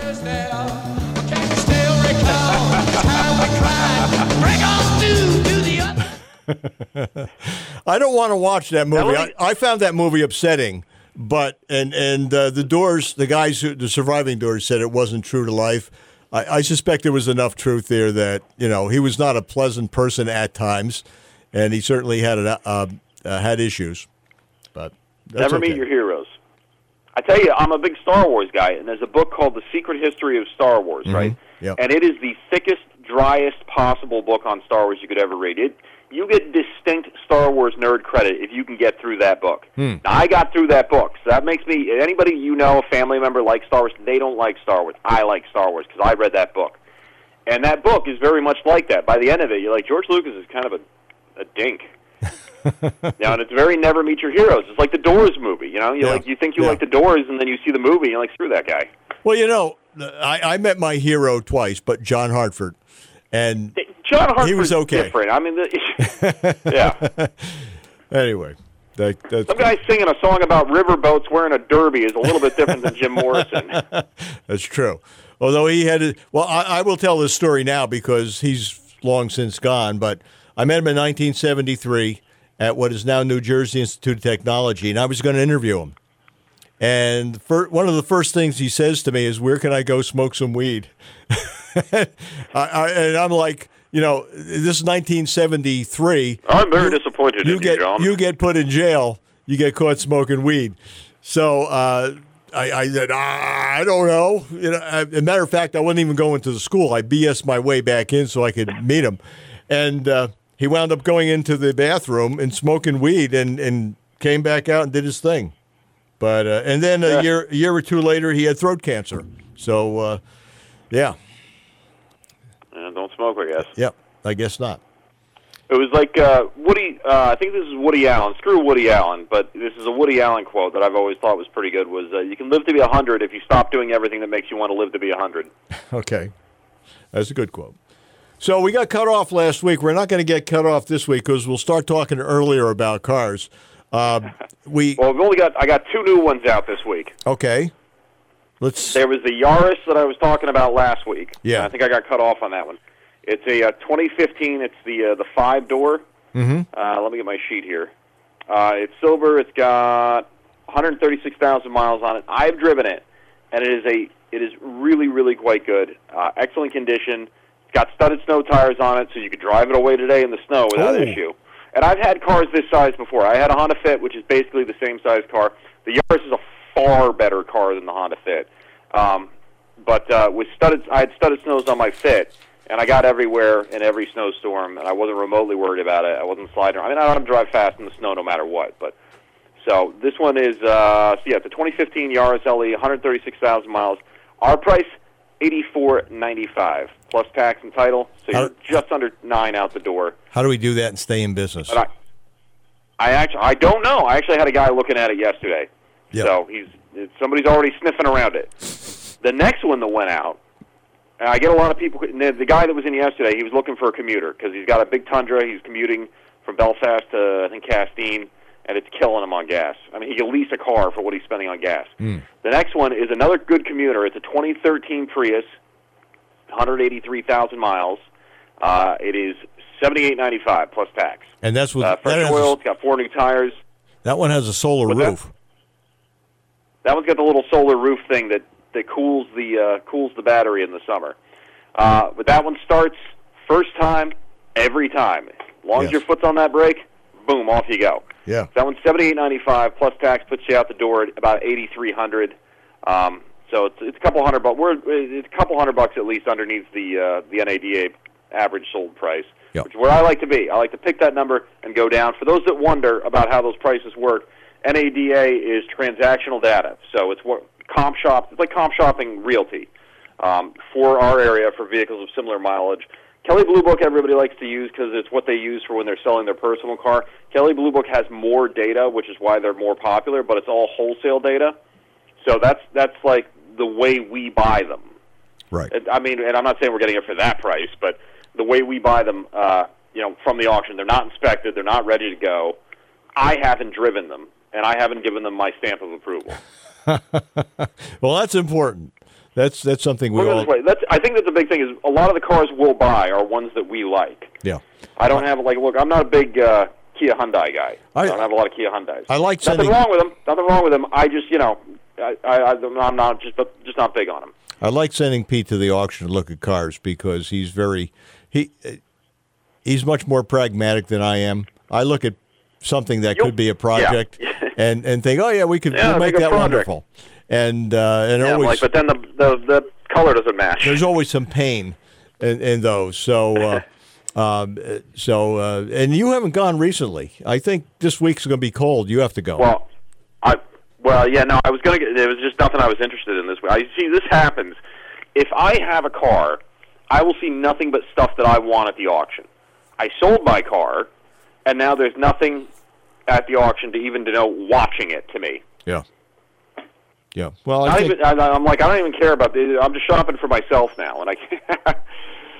I don't want to watch that movie. I found that movie upsetting. But the Doors, the surviving Doors said it wasn't true to life. I suspect there was enough truth there that he was not a pleasant person at times, and he certainly had issues. But never meet your heroes. I tell you, I'm a big Star Wars guy, and there's a book called The Secret History of Star Wars, right? Yep. And it is the thickest, driest possible book on Star Wars you could ever read. You get distinct Star Wars nerd credit if you can get through that book. Now, I got through that book, so that makes me, anybody a family member likes Star Wars, they don't like Star Wars. I like Star Wars because I read that book. And that book is very much like that. By the end of it, you're like, George Lucas is kind of a dink. Now, and it's very Never Meet Your Heroes. It's like the Doors movie, you think you like the Doors, and then you see the movie, and you're like, screw that guy. Well, I met my hero twice, but John Hartford. And John Hartford's he was okay. different. I mean, yeah. Anyway, that's some guy singing a song about riverboats wearing a derby is a little bit different than Jim Morrison. That's true. Although he had I will tell this story now because he's long since gone, but I met him in 1973 at what is now New Jersey Institute of Technology, and I was going to interview him. And one of the first things he says to me is, "Where can I go smoke some weed?" And I'm like, this is 1973. I'm very disappointed in you, John. You get put in jail. You get caught smoking weed. So I said, I don't know. As a matter of fact, I wasn't even going to the school. I BS'd my way back in so I could meet him. And he wound up going into the bathroom and smoking weed and came back out and did his thing. But and then a year or two later, he had throat cancer. So, yeah. Don't smoke, I guess. Yep, I guess not. It was like Woody. I think this is Woody Allen. Screw Woody Allen, but this is a Woody Allen quote that I've always thought was pretty good. Was you can live to be 100 if you stop doing everything that makes you want to live to be 100. Okay, that's a good quote. So we got cut off last week. We're not going to get cut off this week because we'll start talking earlier about cars. I got two new ones out this week. Okay. There was the Yaris that I was talking about last week. Yeah. I think I got cut off on that one. It's a 2015. It's the 5-door. Mm-hmm. Let me get my sheet here. It's silver. It's got 136,000 miles on it. I've driven it, and it is really, really quite good. Excellent condition. It's got studded snow tires on it, so you could drive it away today in the snow without issue. And I've had cars this size before. I had a Honda Fit, which is basically the same size car. The Yaris is a far better car than the Honda Fit. But with I had studded snows on my Fit, and I got everywhere in every snowstorm, and I wasn't remotely worried about it. I wasn't sliding around. I mean, I don't drive fast in the snow no matter what. But so this one is, it's a 2015 Yaris LE, 136,000 miles. Our price, $84.95 plus tax and title. So you're just under $9 out the door. How do we do that and stay in business? But I don't know. I actually had a guy looking at it yesterday. Yep. So somebody's already sniffing around it. The next one that went out, and I get a lot of people. The guy that was in yesterday, he was looking for a commuter because he's got a big Tundra. He's commuting from Belfast to, I think, Castine, and it's killing him on gas. I mean, he can lease a car for what he's spending on gas. Mm. The next one is another good commuter. It's a 2013 Prius, 183,000 miles. It is $78.95 plus tax. And that's with fresh oil. It's got 4 new tires. That one has a solar roof. That one's got the little solar roof thing that cools the battery in the summer. But that one starts first time, every time. As long as your foot's on that brake, boom, off you go. Yeah. That one's $78.95 plus tax puts you out the door at about $8,300. So it's a couple $100 bucks. It's a couple $100 at least underneath the NADA average sold price, which is where I like to be. I like to pick that number and go down. For those that wonder about how those prices work, NADA is transactional data, so it's what comp shop. It's like comp shopping realty for our area for vehicles of similar mileage. Kelley Blue Book everybody likes to use because it's what they use for when they're selling their personal car. Kelley Blue Book has more data, which is why they're more popular, but it's all wholesale data. So that's like the way we buy them. Right. I mean, and I'm not saying we're getting it for that price, but the way we buy them, from the auction, they're not inspected, they're not ready to go. I haven't driven them, and I haven't given them my stamp of approval. Well, that's important. That's something we all... I think that's the big thing is a lot of the cars we'll buy are ones that we like. Yeah. I don't have, look, I'm not a big Kia Hyundai guy. I don't have a lot of Kia Hyundais. I like Nothing wrong with them. I just, I'm not just not big on them. I like sending Pete to the auction to look at cars because he's much more pragmatic than I am. I look at something that could be a project and think, oh yeah, we'll make that wonderful. And always, but then the color doesn't match. There's always some pain in those. So and you haven't gone recently. I think this week's going to be cold. You have to go. I was going to. There was just nothing I was interested in this week. I see this happens. If I have a car, I will see nothing but stuff that I want at the auction. I sold my car, and now there's nothing at the auction to even denote watching it to me. Yeah. Yeah. Well, I'm like, I don't even care about this. I'm just shopping for myself now, and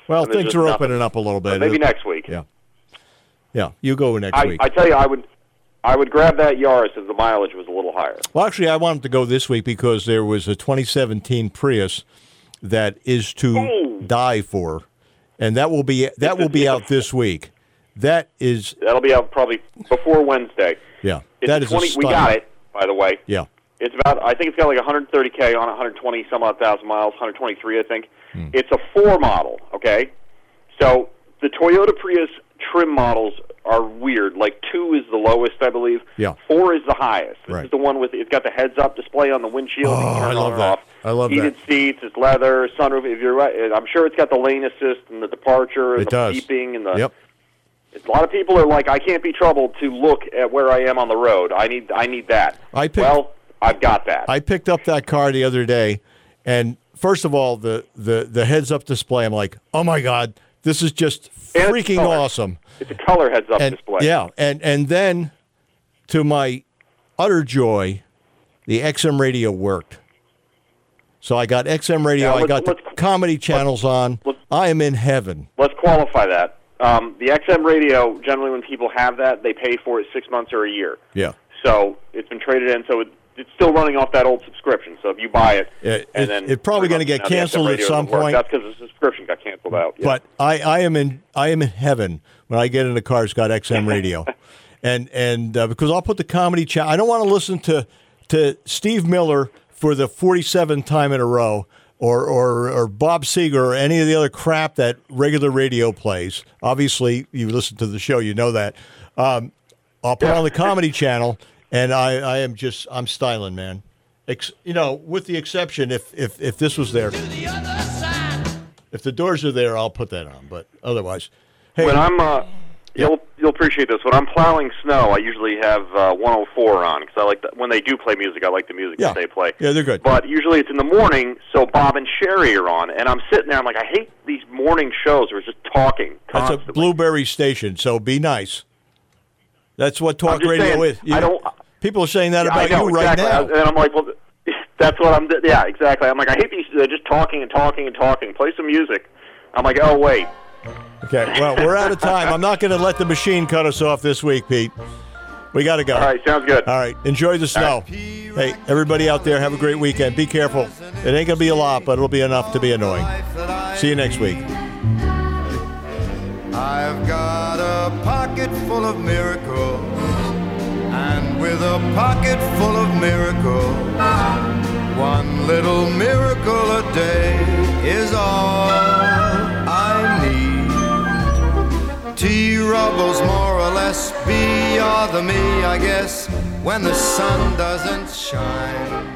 Well, And there's things just are nothing. opening up a little bit. Maybe next week. Yeah. Yeah, you go next week. I tell you, I would grab that Yaris if the mileage was a little higher. Well, actually, I wanted to go this week because there was a 2017 Prius that is to die for, and that will be out this week. That'll be out probably before Wednesday. Yeah, It's that is 20. We got it, by the way. Yeah, it's about. I think it's got like 130K on 120 some odd thousand miles, 123, I think. It's a 4 model. Okay, so the Toyota Prius trim models are weird. Like 2 is the lowest, I believe. Yeah. 4 is the highest. This Right. is the one with it's got the heads-up display on the windshield. Oh, you can turn I it love on and that. off. I love Heated that. seats, it's leather, sunroof. If you're right, I'm sure it's got the lane assist and the departure and It the does. beeping and the. Yep. A lot of people are like, I can't be troubled to look at where I am on the road. I need that. Well, I've got that. I picked up that car the other day, and first of all, the heads-up display, I'm like, oh, my God, this is just And it's freaking color. awesome. It's a color heads-up display. Yeah, and then, to my utter joy, the XM radio worked. So I got XM radio, Now, I got the comedy channels on. I am in heaven. Let's qualify that. The XM radio, generally when people have that, they pay for it 6 months or a year. Yeah. So it's been traded in, so it's still running off that old subscription. So if you buy it, and then it's probably going to get canceled at some point. That's because the subscription got canceled out. Yeah. But I am in heaven when I get in a car that's got XM radio, and because I'll put the comedy channel. I don't want to listen to Steve Miller for the 47th time in a row, or Bob Seger or any of the other crap that regular radio plays. Obviously, you listen to the show, you know that. I'll put on the comedy channel, and I'm styling, man. With the exception if this was there. If the Doors are there, I'll put that on. But otherwise, hey, when I'm you'll appreciate this. When I'm plowing snow, I usually have 104 on because I like when they do play music. I like the music that they play. Yeah, they're good. But usually it's in the morning, so Bob and Sherry are on, and I'm sitting there. I'm like, I hate these morning shows where it's just talking That's constantly. a Blueberry station, so be nice. That's what I'm talk just radio saying, is. People are saying that Yeah, about I know, you right exactly. now. And I'm like, well, that's what I'm. Yeah, exactly. I'm like, I hate these. They're just talking and talking and talking. Play some music. I'm like, oh wait. Okay, well, we're out of time. I'm not going to let the machine cut us off this week, Pete. We got to go. All right, sounds good. All right, enjoy the snow. Hey, everybody out there, have a great weekend. Be careful. It ain't going to be a lot, but it'll be enough to be annoying. See you next week. I've got a pocket full of miracles, and with a pocket full of miracles, one little miracle a day is all I need. T-Rubble's more or less be or the me, I guess, when the sun doesn't shine.